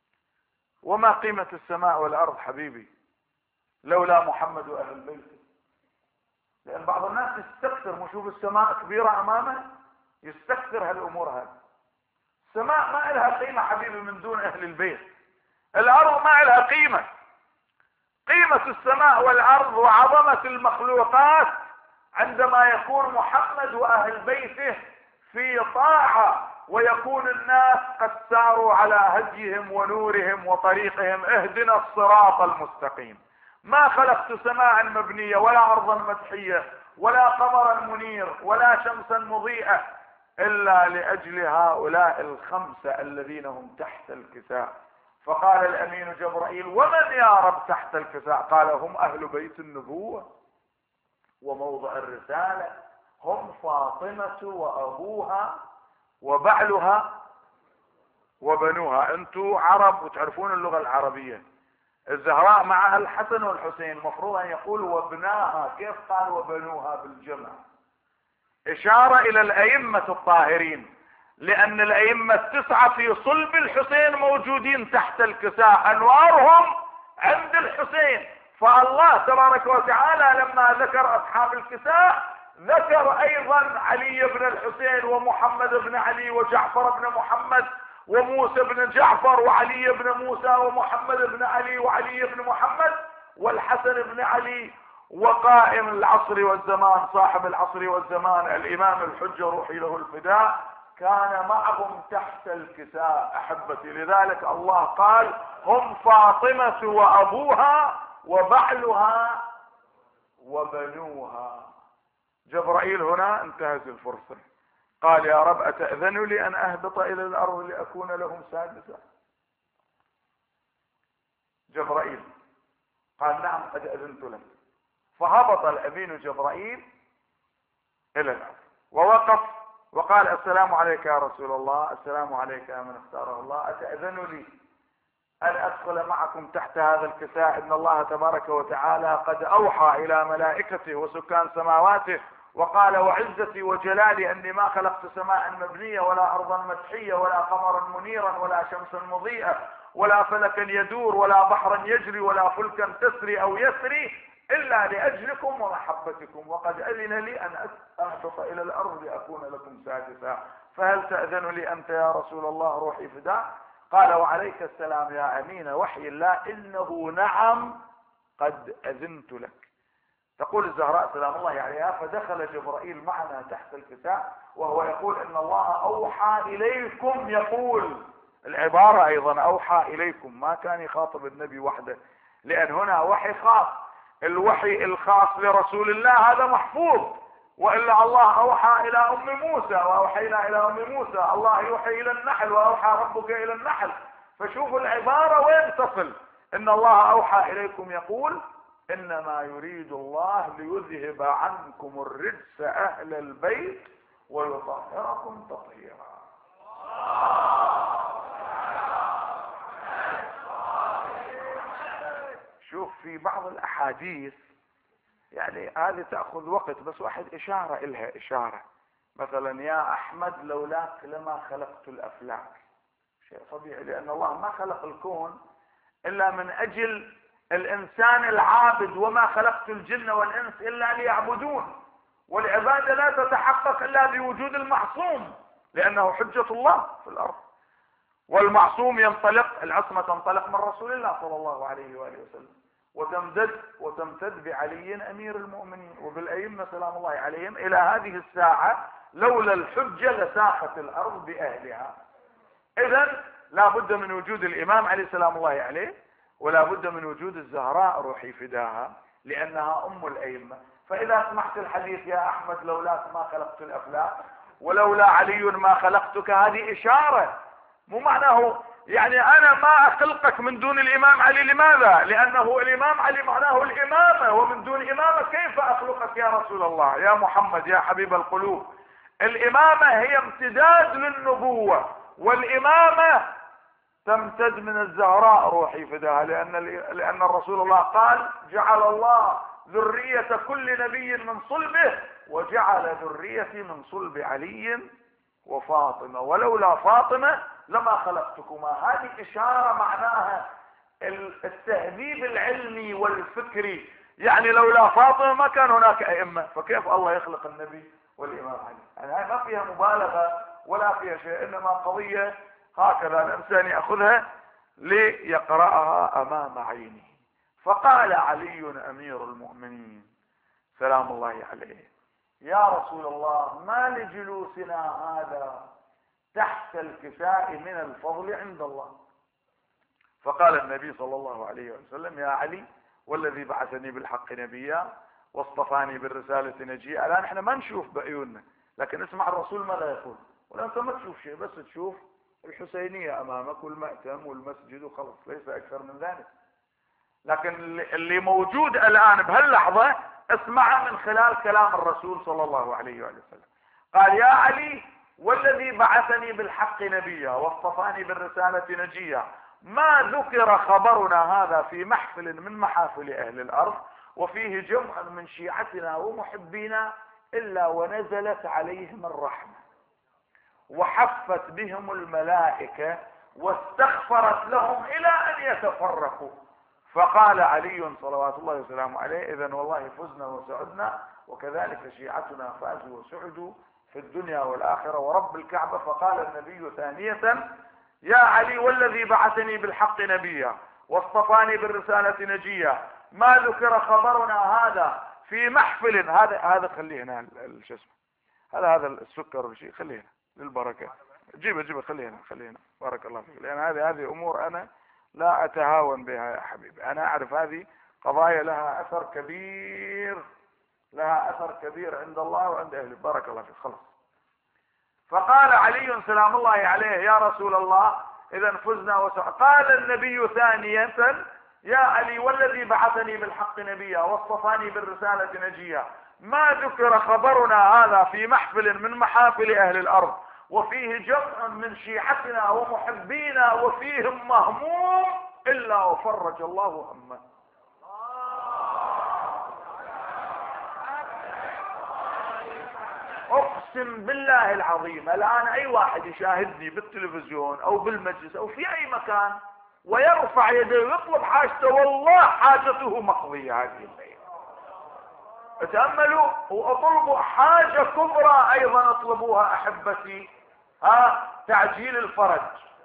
[SPEAKER 1] وما قيمة السماء والأرض حبيبي لولا محمد وأهل البيت؟ لأن بعض الناس يستكثر، مشوف السماء كبيرة أمامه يستكثر هالأمور هذه. السماء ما لها قيمة حبيبي من دون أهل البيت. الأرض ما لها قيمة. قيمة السماء والأرض وعظمة المخلوقات عندما يكون محمد وأهل بيته في طاعة، ويكون الناس قد ساروا على هديهم ونورهم وطريقهم. اهدنا الصراط المستقيم. ما خلقت سماء مبنية ولا أرضا مدحية ولا قمرا منير ولا شمسا مضيئة إلا لأجل هؤلاء الخمسة الذين هم تحت الكساء. فقال الأمين جبرائيل: ومن يا رب تحت الكساء؟ قال: هم أهل بيت النبوة وموضع الرسالة، هم فاطمة وأبوها وبعلها وبنوها. انتوا عرب وتعرفون اللغة العربية. الزهراء معها الحسن والحسين، مفروض ان يقول وابناها، كيف قال وبنوها بالجمع؟ اشارة الى الائمة الطاهرين، لان الائمة التسعة في صلب الحسين موجودين تحت الكساء، انوارهم عند الحسين. فالله تبارك وتعالى لما ذكر اصحاب الكساء ذكر ايضا علي بن الحسين ومحمد بن علي وجعفر بن محمد وموسى بن جعفر وعلي بن موسى ومحمد بن علي وعلي بن محمد والحسن بن علي وقائم العصر والزمان صاحب العصر والزمان الامام الحجة روحي له الفداء، كان معهم تحت الكساء احبتي. لذلك الله قال: هم فاطمة وابوها وبعلها وبنوها. جبرائيل هنا انتهز الفرصة، قال: يا رب أتأذن لي أن أهبط إلى الأرض لأكون لهم سادسا؟ جبرائيل قال: نعم قد أذنت لك. فهبط الأمين جبرائيل إلى الأرض ووقف وقال: السلام عليك يا رسول الله، السلام عليك يا من اختاره الله، أتأذن لي أن أدخل معكم تحت هذا الكساء؟ إن الله تبارك وتعالى قد أوحى إلى ملائكته وسكان سماواته وقال: وعزتي وجلالي أني ما خلقت سماء مبنية ولا أرضا مدحية ولا قمرا منيرا ولا شمسا مضيئة ولا فلكا يدور ولا بحرا يجري ولا فلكا تسري أو يسري إلا لأجلكم ومحبتكم، وقد أذن لي أن أهبط إلى الأرض لأكون لكم سادسا، فهل تأذن لي أنت يا رسول الله روحي فداء؟ قال: وعليك السلام يا أمين وحي الله، إنه نعم قد أذنت لك. تقول الزهراء سلام الله عليها: فدخل جبرائيل معنا تحت الكساء وهو يقول إن الله أوحى إليكم، يقول العبارة أيضا أوحى إليكم، ما كان يخاطب النبي وحده، لأن هنا وحي خاص. الوحي الخاص لرسول الله هذا محفوظ، وإلا الله أوحى إلى أم موسى وأوحينا إلى أم موسى، الله يوحي إلى النحل وأوحى ربك إلى النحل. فشوفوا العبارة وين تصل. إن الله أوحى إليكم يقول: إنما يريد الله ليذهب عنكم الرجس أهل البيت ويطهركم تطهيرا. شوف في بعض الأحاديث يعني هذه تأخذ وقت، بس واحد إشارة إلها إشارة، مثلا: يا أحمد لولاك لما خلقت الأفلاك. شيء طبيعي، لأن الله ما خلق الكون إلا من أجل الإنسان العابد، وما خلقت الجن والإنس إلا ليعبدون، والعبادة لا تتحقق إلا بوجود المعصوم، لأنه حجة الله في الأرض، والمعصوم ينطلق، العصمة تنطلق من رسول الله صلى الله عليه وآله وسلم، وتمتد وتمتد بعلي أمير المؤمنين وبالأئمة سلام الله عليهم إلى هذه الساعة. لولا الحجة لساحت الأرض بأهلها. إذن لا بد من وجود الإمام عليه سلام الله عليه، ولا بد من وجود الزهراء روحي فداها، لأنها أم الأئمة. فإذا سمعت الحديث: يا أحمد لولاك ما خلقت الأفلاك ولولا علي ما خلقتك، هذه إشارة، مو معناه يعني انا ما اخلقك من دون الامام علي. لماذا؟ لانه الامام علي معناه الامامة، ومن دون امامة كيف اخلقك يا رسول الله يا محمد يا حبيب القلوب؟ الامامة هي امتداد للنبوة، والامامة تمتد من الزهراء روحي فداها، لان لان الرسول الله قال جعل الله ذرية كل نبي من صلبه، وجعل ذريتي من صلب علي وفاطمة، ولولا فاطمة لما خلقتكما. هذه اشارة معناها التهذيب العلمي والفكري، يعني لولا فاطمة ما كان هناك ائمة، فكيف الله يخلق النبي والامام علي؟ يعني هاي ما فيها مبالغة ولا فيها شيء، انما قضية هكذا الانسان ياخذها ليقرأها امام عينه. فقال علي امير المؤمنين سلام الله عليه يا رسول الله ما لجلوسنا هذا تحت الكساء من الفضل عند الله؟ فقال النبي صلى الله عليه وسلم يا علي والذي بعثني بالحق نبيا واصطفاني بالرسالة نجيا. الان احنا ما نشوف بعيوننا، لكن اسمع الرسول ماذا يقول. وانت ما تشوف شيء، بس تشوف الحسينية امامك والمأتم والمسجد وخلص، ليس اكثر من ذلك. لكن اللي موجود الان بهاللحظة اسمعه من خلال كلام الرسول صلى الله عليه وسلم. قال يا علي والذي بعثني بالحق نبيا واصطفاني بالرسالة نجيا ما ذكر خبرنا هذا في محفل من محافل اهل الارض وفيه جمع من شيعتنا ومحبينا الا ونزلت عليهم الرحمة وحفت بهم الملائكة واستغفرت لهم الى ان يتفرقوا. فقال علي صلوات الله وسلامه عليه اذن والله فزنا وسعدنا، وكذلك شيعتنا فازوا وسعدوا في الدنيا والاخرة ورب الكعبة. فقال النبي ثانية يا علي والذي بعثني بالحق نبيا واصطفاني بالرسالة نجيا ما ذكر خبرنا هذا في محفل. هذا هذا خليه هنا شو اسمه، هذا هذا السكر والشيء خليه هنا للبركة، جيبه جيبه خليه هنا خليه هنا بارك الله فيك، لان هذه هذه امور انا لا اتهاون بها يا حبيبي. انا اعرف هذه قضايا لها اثر كبير، لها اثر كبير عند الله وعند اهله. بارك الله فيك خلاص. فقال علي سلام الله عليه يا رسول الله اذا فزنا وسعدنا. قال النبي ثانية يا علي والذي بعثني بالحق نبيا واصطفاني بالرسالة نجيا ما ذكر خبرنا هذا في محفل من محافل اهل الارض وفيه جمع من شيعتنا ومحبينا وفيهم مهموم الا وفرج الله همه. اقسم بالله العظيم الان اي واحد يشاهدني بالتلفزيون او بالمجلس او في اي مكان ويرفع يديه ويطلب حاجته، والله حاجته مقضية هذه الليلة. تأملوا واطلبوا حاجة كبرى ايضا اطلبوها احبتي، ها تعجيل الفرج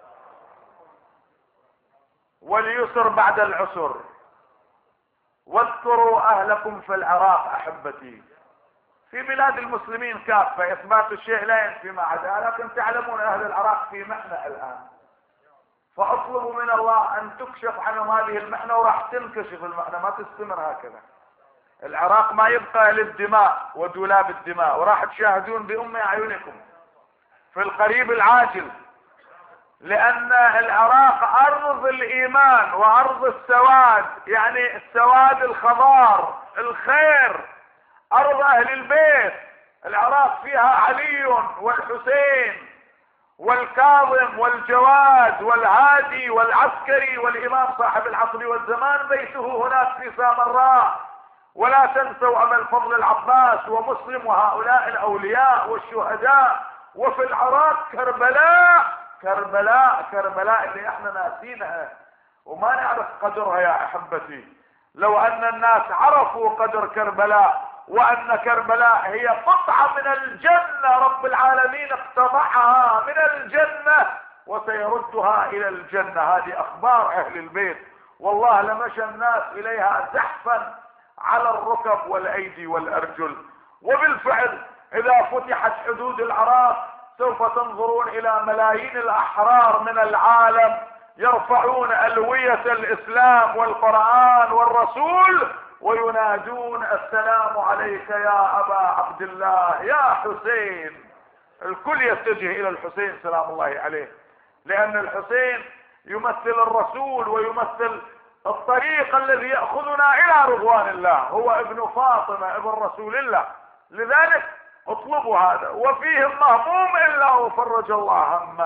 [SPEAKER 1] واليسر بعد العسر. واذكروا اهلكم في العراق احبتي، في بلاد المسلمين كافة اثبات الشيء لا ينفي ما عدا، لكن تعلمون اهل العراق في محنة الان، فاطلبوا من الله ان تكشف عنهم هذه المحنة، وراح تنكشف المحنة ما تستمر هكذا. العراق ما يبقى للدماء ودولاب الدماء، وراح تشاهدون بأم اعينكم في القريب العاجل، لان العراق ارض الايمان وارض السواد، يعني السواد الخضار الخير، ارض اهل البيت. العراق فيها علي والحسين والكاظم والجواد والهادي والعسكري والامام صاحب العصر والزمان بيته هناك في سامراء. ولا تنسوا ابا الفضل العباس ومسلم وهؤلاء الاولياء والشهداء. وفي العراق كربلاء كربلاء كربلاء اللي احنا ناسينها وما نعرف قدرها يا احبتي. لو ان الناس عرفوا قدر كربلاء وان كربلاء هي قطعة من الجنة، رب العالمين اقتطعها من الجنة وسيردها الى الجنة. هذه اخبار اهل البيت، والله لمشى الناس اليها زحفا على الركب والايدي والارجل. وبالفعل اذا فتحت حدود العراق سوف تنظرون الى ملايين الاحرار من العالم يرفعون الوية الاسلام والقرآن والرسول وينادون السلام عليك يا ابا عبد الله يا حسين. الكل يتجه الى الحسين سلام الله عليه، لان الحسين يمثل الرسول ويمثل الطريق الذي يأخذنا الى رضوان الله، هو ابن فاطمة ابن رسول الله. لذلك اطلبوا هذا. وفيهم مهموم الا وفرج الله همه،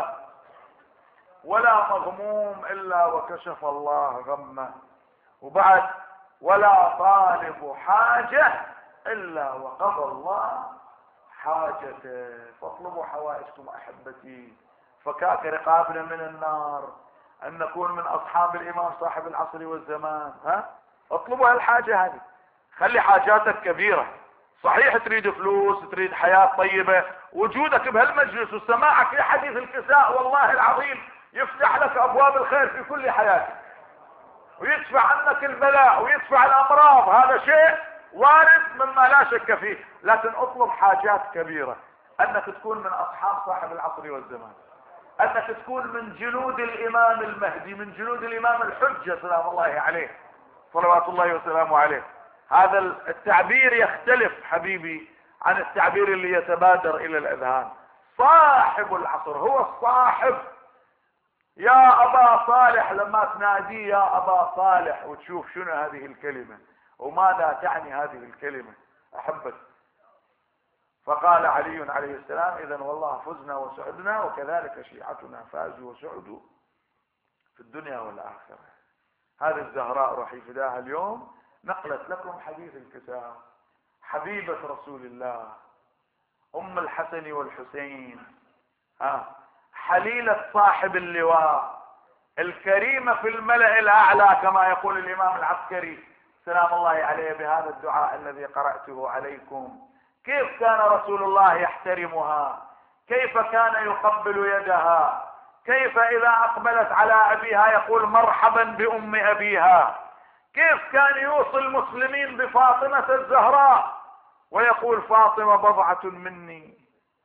[SPEAKER 1] ولا مغموم الا وكشف الله غمه. وبعد ولا طالب حاجة الا وقضى الله حاجته. فاطلبوا حوائجكم احبتي، فكاك رقابنا من النار، ان نكون من اصحاب الامام صاحب العصر والزمان. ها اطلبوا هالحاجة هذه. خلي حاجاتك كبيرة، صحيح تريد فلوس، تريد حياة طيبة، وجودك بهالمجلس وسماعك لحديث الكساء والله العظيم يفتح لك ابواب الخير في كل حياتك، ويدفع عنك البلاء ويدفع الامراض. هذا شيء وارد مما لا شك فيه. لكن اطلب حاجات كبيرة، انك تكون من اصحاب صاحب العصر والزمان، انك تكون من جنود الامام المهدي، من جنود الامام الحجة سلام الله عليه صلوات الله وسلامه عليه. هذا التعبير يختلف حبيبي عن التعبير اللي يتبادر الى الاذهان. صاحب العصر هو الصاحب. يا ابا صالح، لما تناديه يا ابا صالح وتشوف شنو هذه الكلمة وماذا تعني هذه الكلمة احبك. فقال علي عليه السلام اذا والله فزنا وسعدنا، وكذلك شيعتنا فازوا وسعدوا في الدنيا والاخرة. هذه الزهراء روحي فداها اليوم نقلت لكم حديث الكساء، حبيبة رسول الله، ام الحسن والحسين، ها حليلة صاحب اللواء، الكريمة في الملأ الاعلى كما يقول الامام العسكري سلام الله عليه بهذا الدعاء الذي قرأته عليكم. كيف كان رسول الله يحترمها، كيف كان يقبل يدها، كيف اذا اقبلت على ابيها يقول مرحبا بام ابيها، كيف كان يوصي المسلمين بفاطمة الزهراء ويقول فاطمة بضعة مني،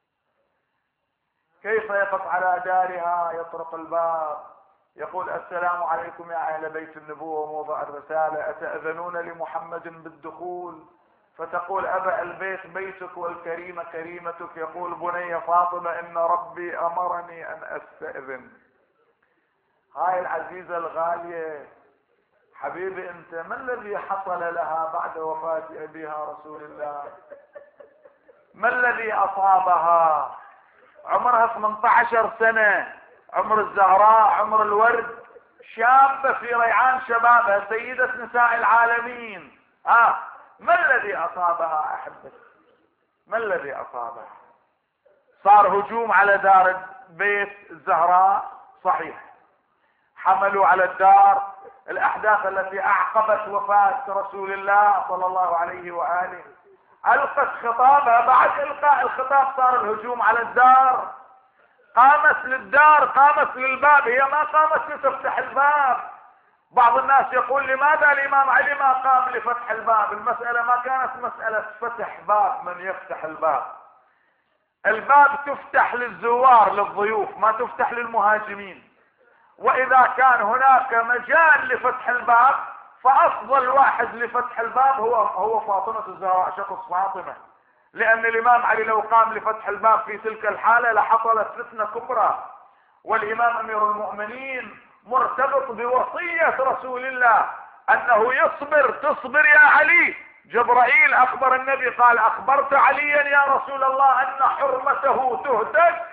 [SPEAKER 1] كيف يقف على دارها يطرق الباب يقول السلام عليكم يا اهل بيت النبوة وموضع الرسالة، اتأذنون لمحمد بالدخول؟ فتقول ابا البيت بيتك والكريمة كريمتك. يقول بني فاطمة ان ربي امرني ان استأذن. هاي العزيزة الغالية حبيبي انت، ما الذي حصل لها بعد وفاة ابيها رسول الله؟ ما الذي اصابها؟ عمرها ثمانية عشر سنة، عمر الزهراء، عمر الورد، شابة في ريعان شبابها، سيدة نساء العالمين. آه ما الذي اصابها احبتي؟ ما الذي اصابها؟ صار هجوم على دار بيت الزهراء، صحيح، حملوا على الدار الاحداث التي اعقبت وفاة رسول الله صلى الله عليه وآله. القت خطابها، بعد القاء الخطاب صار الهجوم على الدار. قامت للدار، قامت للباب، هي ما قامت لتفتح الباب. بعض الناس يقول لماذا الامام علي ما قام لفتح الباب؟ المسألة ما كانت مسألة فتح باب من يفتح الباب. الباب تفتح للزوار للضيوف، ما تفتح للمهاجمين. واذا كان هناك مجال لفتح الباب فافضل واحد لفتح الباب هو هو فاطمة الزهراء، شخص فاطمة. لان الامام علي لو قام لفتح الباب في تلك الحالة لحصلت فتنة كبرى، والامام امير المؤمنين مرتبط بوصية رسول الله انه يصبر. تصبر يا علي. جبرائيل اخبر النبي قال اخبرت عليا يا رسول الله ان حرمته تهتك؟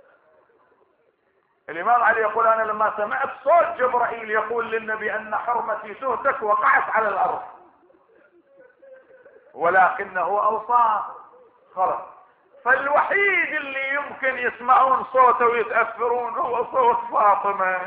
[SPEAKER 1] الامام علي يقول انا لما سمعت صوت جبرائيل يقول للنبي ان حرمتي تهتك وقعت على الارض، ولكنه اوصى خلاص. فالوحيد اللي يمكن يسمعون صوته ويتأثرون هو صوت فاطمة.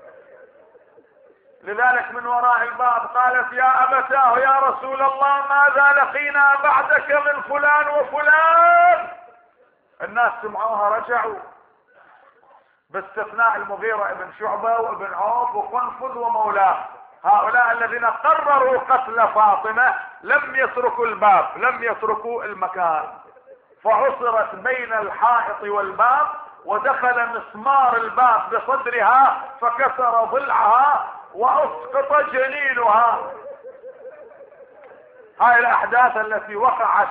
[SPEAKER 1] لذلك من وراء الباب قالت يا ابتاه يا رسول الله ماذا لقينا بعدك من فلان وفلان. الناس سمعوها رجعوا، باستثناء المغيرة ابن شعبة وابن عوف وقنفذ ومولاه. هؤلاء الذين قرروا قتل فاطمة لم يتركوا الباب، لم يتركوا المكان، فعصرت بين الحائط والباب ودخل مسمار الباب بصدرها فكسر ضلعها واسقط جنينها. هاي الاحداث التي وقعت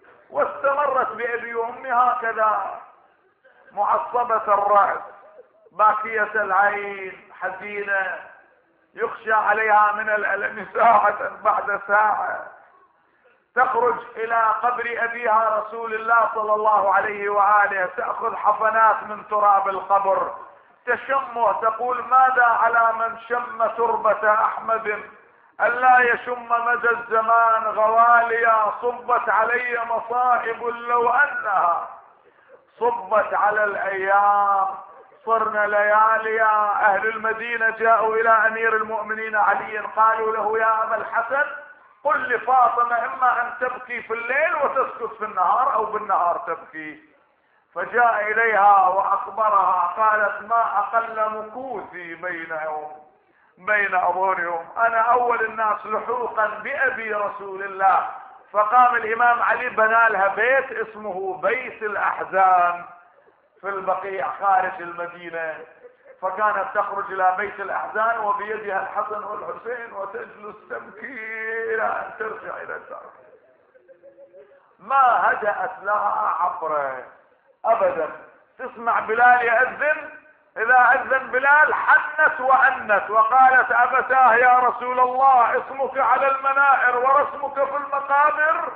[SPEAKER 1] واستمرت بأبي وأمي هكذا معصبة الرأس باكية العين حزينة يخشى عليها من الألم ساعة بعد ساعة، تخرج إلى قبر أبيها رسول الله صلى الله عليه وآله، تأخذ حفنات من تراب القبر تشمه، تقول ماذا على من شم تربة أحمد ألا يشم مدى الزمان غواليا، صبت علي مصائب لو أنها صبت على الأيام صرنا لياليا. أهل المدينة جاءوا إلى أمير المؤمنين علي قالوا له يا أبا الحسن قل لفاطمة إما أن تبكي في الليل وتسكت في النهار أو بالنهار تبكي. فجاء إليها وأخبرها، قالت ما أقل مكوثي بينهم بين أظهرهم، أنا أول الناس لحوقا بأبي رسول الله. فقام الإمام علي بنى لها بيت اسمه بيت الأحزان في البقيع خارج المدينة، فكانت تخرج إلى بيت الأحزان وبيدها الحسن والحسين وتجلس تبكي إلى أن ترجع إلى الدار. ما هدأت لها عبرة أبدا. تسمع بلال يأذن، إذا أذن بلال حنت وأنت وقالت أبتاه يا رسول الله اسمك على المنائر ورسمك في المقابر.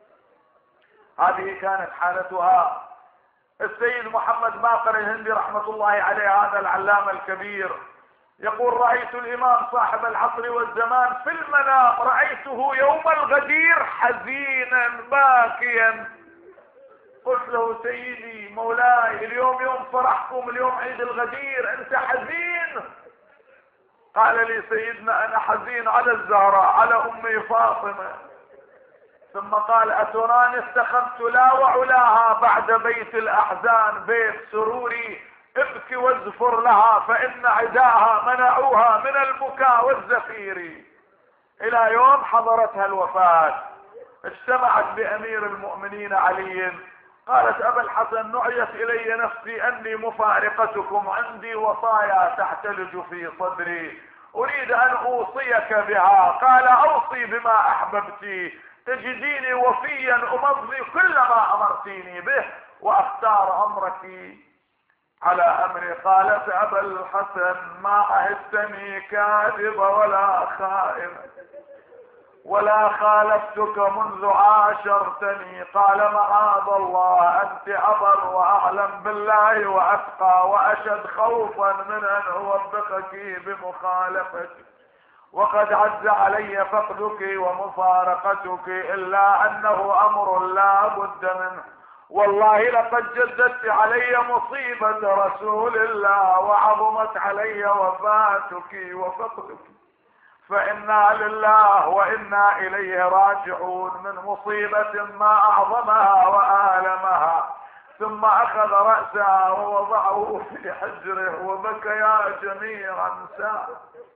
[SPEAKER 1] هذه كانت حالتها. السيد محمد باقر الهندي رحمة الله عليه هذا العلامة الكبير يقول رأيت الإمام صاحب العصر والزمان في المنام، رأيته يوم الغدير حزينا باكيا. قلت له سيدي مولاي اليوم يوم فرحكم، اليوم عيد الغدير، انت حزين؟ قال لي سيدنا انا حزين على الزهراء على امي فاطمة. ثم قال اتراني اتخذت لا وعلاها بعد بيت الاحزان بيت سروري، ابكي وازفر لها فان عداها منعوها من البكاء والزفير. الى يوم حضرتها الوفاة اجتمعت بامير المؤمنين علي، قالت ابا الحسن نعيت الي نفسي اني مفارقتكم، عندي وصايا تحتلج في صدري اريد ان اوصيك بها. قال اوصي بما احببت، تجديني وفيا امضي كل ما امرتيني به واختار امرك على امري. قالت ابا الحسن ما عهدتني كاذبة ولا خائنة ولا خالفتك منذ عاشرتني. قال معاذ الله انت ابر واعلم بالله واتقى واشد خوفا من ان اوبخك بمخالفتك، وقد عز علي فقدك ومفارقتك الا انه امر لا بد منه. والله لقد جددت علي مصيبة رسول الله وعظمت علي وفاتك وفقدك، فإنا لله وإنا إليه راجعون من مصيبة ما أعظمها وآلمها. ثم أخذ رأسها ووضعه في حجره وبكيا جميعا ساعة.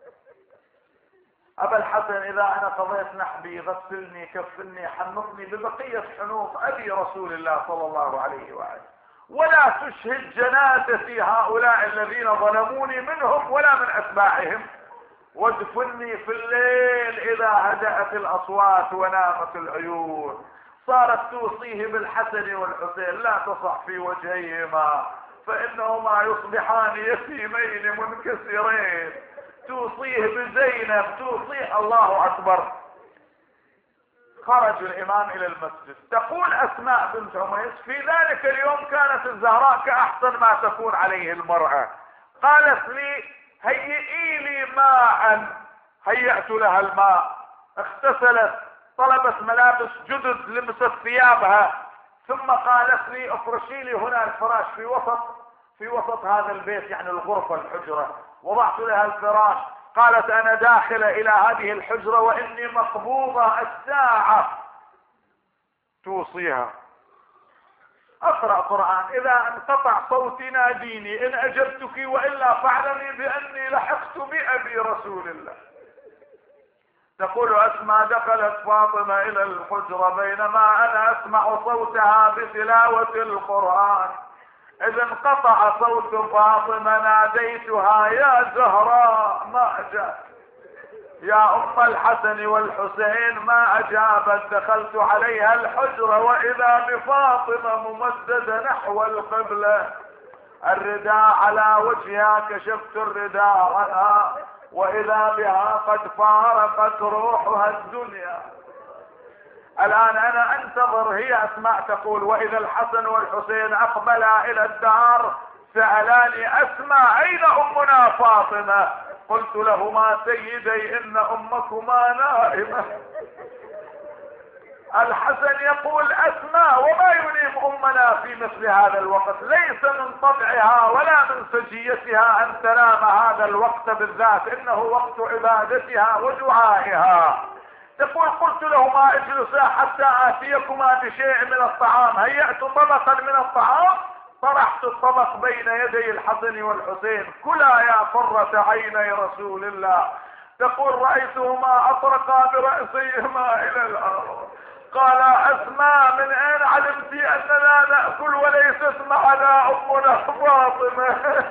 [SPEAKER 1] أبا الحسن إذا أنا قضيت نحبي غسلني كفلني حنطني ببقية حنوط أبي رسول الله صلى الله عليه وآله، ولا تشهد جنازتي هؤلاء الذين ظلموني منهم ولا من أتباعهم، وادفني في الليل إذا هدأت الأصوات ونامت العيون. صارت توصيه بالحسن والحسين لا تصح في وجهيهما فإنهما يصبحان يتيمين منكسرين. توصيه بزينب، توصيه الله أكبر. خرج الإمام إلى المسجد. تقول أسماء بنت عميس في ذلك اليوم كانت الزهراء كأحسن ما تكون عليه المرأة. قالت لي هيئي لي ماء، هيأت لها الماء، اغتسلت، طلبت ملابس جدد، لبست ثيابها، ثم قالت لي افرشي لي هنا الفراش في وسط في وسط هذا البيت يعني الغرفة الحجرة. وضعت لها الفراش. قالت انا داخلة الى هذه الحجرة واني مقبوضة الساعة توصيها. اقرأ قرآن، اذا انقطع صوتي ناديني ان اجبتك والا فاعلمي باني لحقت بابي رسول الله. تقول اسماء دخلت فاطمة الى الحجرة بينما انا اسمع صوتها بتلاوة القرآن، اذ انقطع صوت فاطمة ناديتها يا زهراء ما اجابت، يا ام الحسن والحسين ما اجابت. دخلت عليها الحجرة واذا بفاطمة ممددة نحو القبلة الرداء على وجهها، كشفت الرداء عنها واذا بها قد فارقت روحها الدنيا. الان انا انتظر، هي اسماء تقول واذا الحسن والحسين اقبلا الى الدار سألاني اسماء اين امنا فاطمة؟ قلت لهما سيدي ان امكما نائمة. الحسن يقول اسماء وما ينيم امنا في مثل هذا الوقت، ليس من طبعها ولا من سجيتها ان تنام هذا الوقت بالذات، انه وقت عبادتها ودعائها. تقول قلت لهما اجلسا حتى اتيكما بشيء من الطعام، هيأت طبقا من الطعام طرحت الطبق بين يدي الحسن والحسين، كلا يا قرة عيني رسول الله. تقول رأيتهما اطرقا برأسيهما الى الارض. قال اسماء من اين علمت اننا نأكل وليست معنا امنا فاطمة؟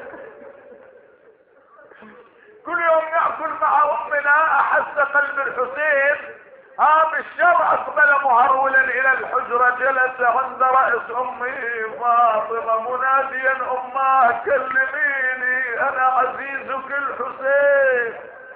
[SPEAKER 1] كل يوم نأكل مع امنا. احس قلب الحسين ها بالشر، اقبل مهرولا الى الحجرة، جلس عند رأس امه فاطمة مناديا اماه كلميني انا عزيزك الحسين،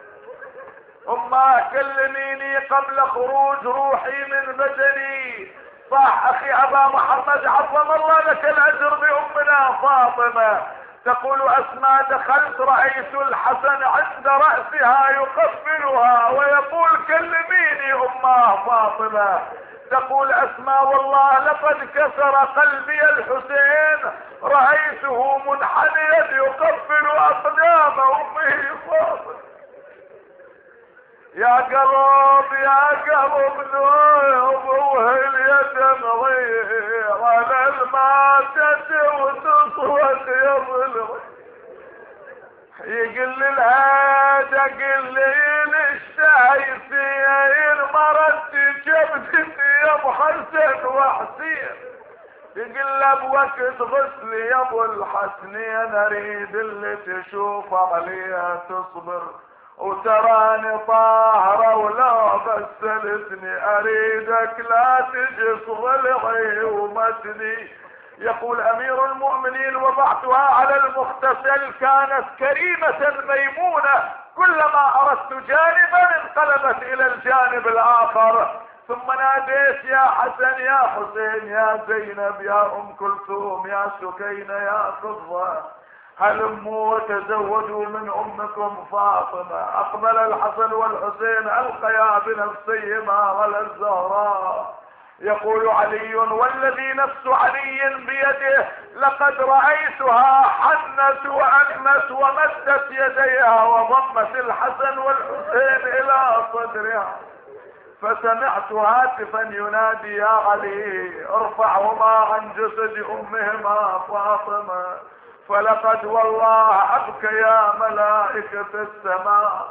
[SPEAKER 1] اماه كلميني قبل خروج روحي من بدني. صح اخي ابا محمد عظم الله لك الاجر بامنا فاطمة. تقول اسماء دخلت رأيت الحسن عند رأسها يقبلها ويقول كلميني اماه فاطمة. تقول اسماء والله لقد كسر قلبي الحسين، رأيته منحنيا يقبل اقدام امه فاطمة. يا قلب يا قلب نوب وهل يدمعي على الماتة وتصوت يظلم. يقل الهادة قل لي الشايسين مرت جبتني يا ابو حسن وحسين. يقل بوقت غسلي يا ابو الحسنين اريد اللي تشوف عليها تصبر، وتراني طاهرة ولو غسلتني اريدك لا تجي ضلعي ومتني. يقول امير المؤمنين وضعتها على المغتسل، كانت كريمة ميمونة، كلما اردت جانبا انقلبت الى الجانب الاخر. ثم ناديت يا حسن يا حسين يا زينب يا ام كلثوم يا سكينة يا فضة هلموا وتزوجوا من امكم فاطمة. اقبل الحسن والحسين القيا بنفسيهما على الزهراء. يقول علي والذي نفس علي بيده لقد رأيتها حنت وأنمت ومدت يديها وضمت الحسن والحسين الى صدرها، فسمعت هاتفا ينادي يا علي ارفعهما عن جسد امهما فاطمة، فلقد والله ابكيا ملائكة السماء.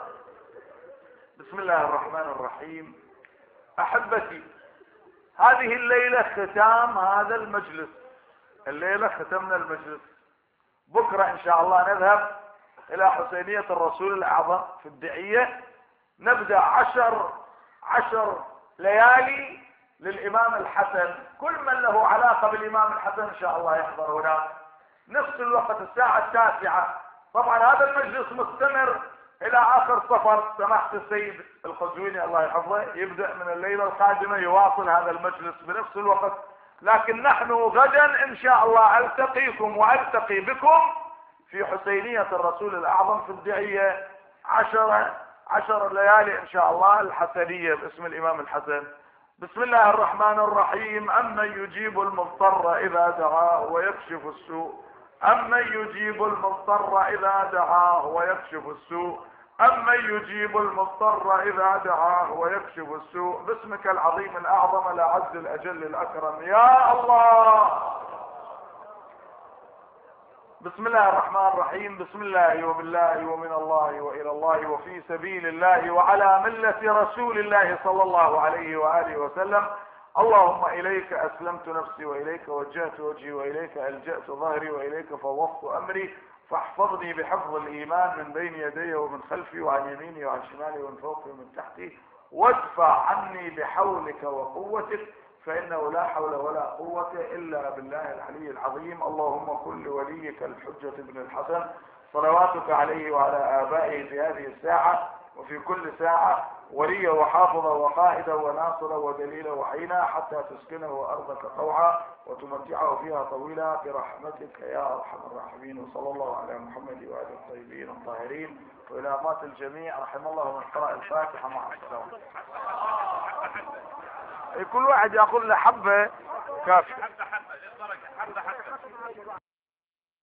[SPEAKER 1] بسم الله الرحمن الرحيم. احبتي، هذه الليلة ختام هذا المجلس، الليلة ختمنا المجلس. بكرة ان شاء الله نذهب الى حسينية الرسول الاعظم في الدعية، نبدأ عشر عشر ليالي للامام الحسن، كل من له علاقة بالامام الحسن ان شاء الله يحضر هناك نفس الوقت الساعة التاسعة. طبعا هذا المجلس مستمر الى اخر صفر. سماحة السيد القزويني الله يحفظه يبدأ من الليلة القادمة يواصل هذا المجلس بنفس الوقت، لكن نحن غدا ان شاء الله التقيكم والتقي بكم في حسينية الرسول الاعظم في الدعية، عشر عشر ليالي ان شاء الله الحسنية باسم الامام الحسن. بسم الله الرحمن الرحيم. امن يجيب المضطر اذا دعاه ويكشف السوء، امن يجيب المضطر اذا دعاه ويكشف السوء، امن يجيب المضطر اذا دعاه ويكشف السوء. باسمك العظيم الاعظم الاعز الاجل الاكرم يا الله. بسم الله الرحمن الرحيم. بسم الله وبالله ومن الله والى الله وفي سبيل الله وعلى ملة رسول الله صلى الله عليه وآله وسلم. اللهم اليك اسلمت نفسي واليك وجهت وجهي واليك الجأت ظهري واليك فوضت امري، فاحفظني بحفظ الايمان من بين يدي ومن خلفي وعن يميني وعن شمالي ومن فوقي ومن تحتي، وادفع عني بحولك وقوتك فإنه لا حول ولا قوة إلا بالله العلي العظيم. اللهم كن لوليك الحجة بن الحسن صلواتك عليه وعلى آبائه في هذه الساعة وفي كل ساعة وليا وحافظا وقائدا وناصرا ودليلا وعينا، حتى تسكنه أرضك طوعا وتمتعه فيها طويلا برحمتك يا أرحم الراحمين. وصلى الله على محمد وآله الطيبين الطاهرين. وإلى مات الجميع رحم الله من قرأ الفاتحة مع السلامة. كل واحد يأخذ له حبة كافية.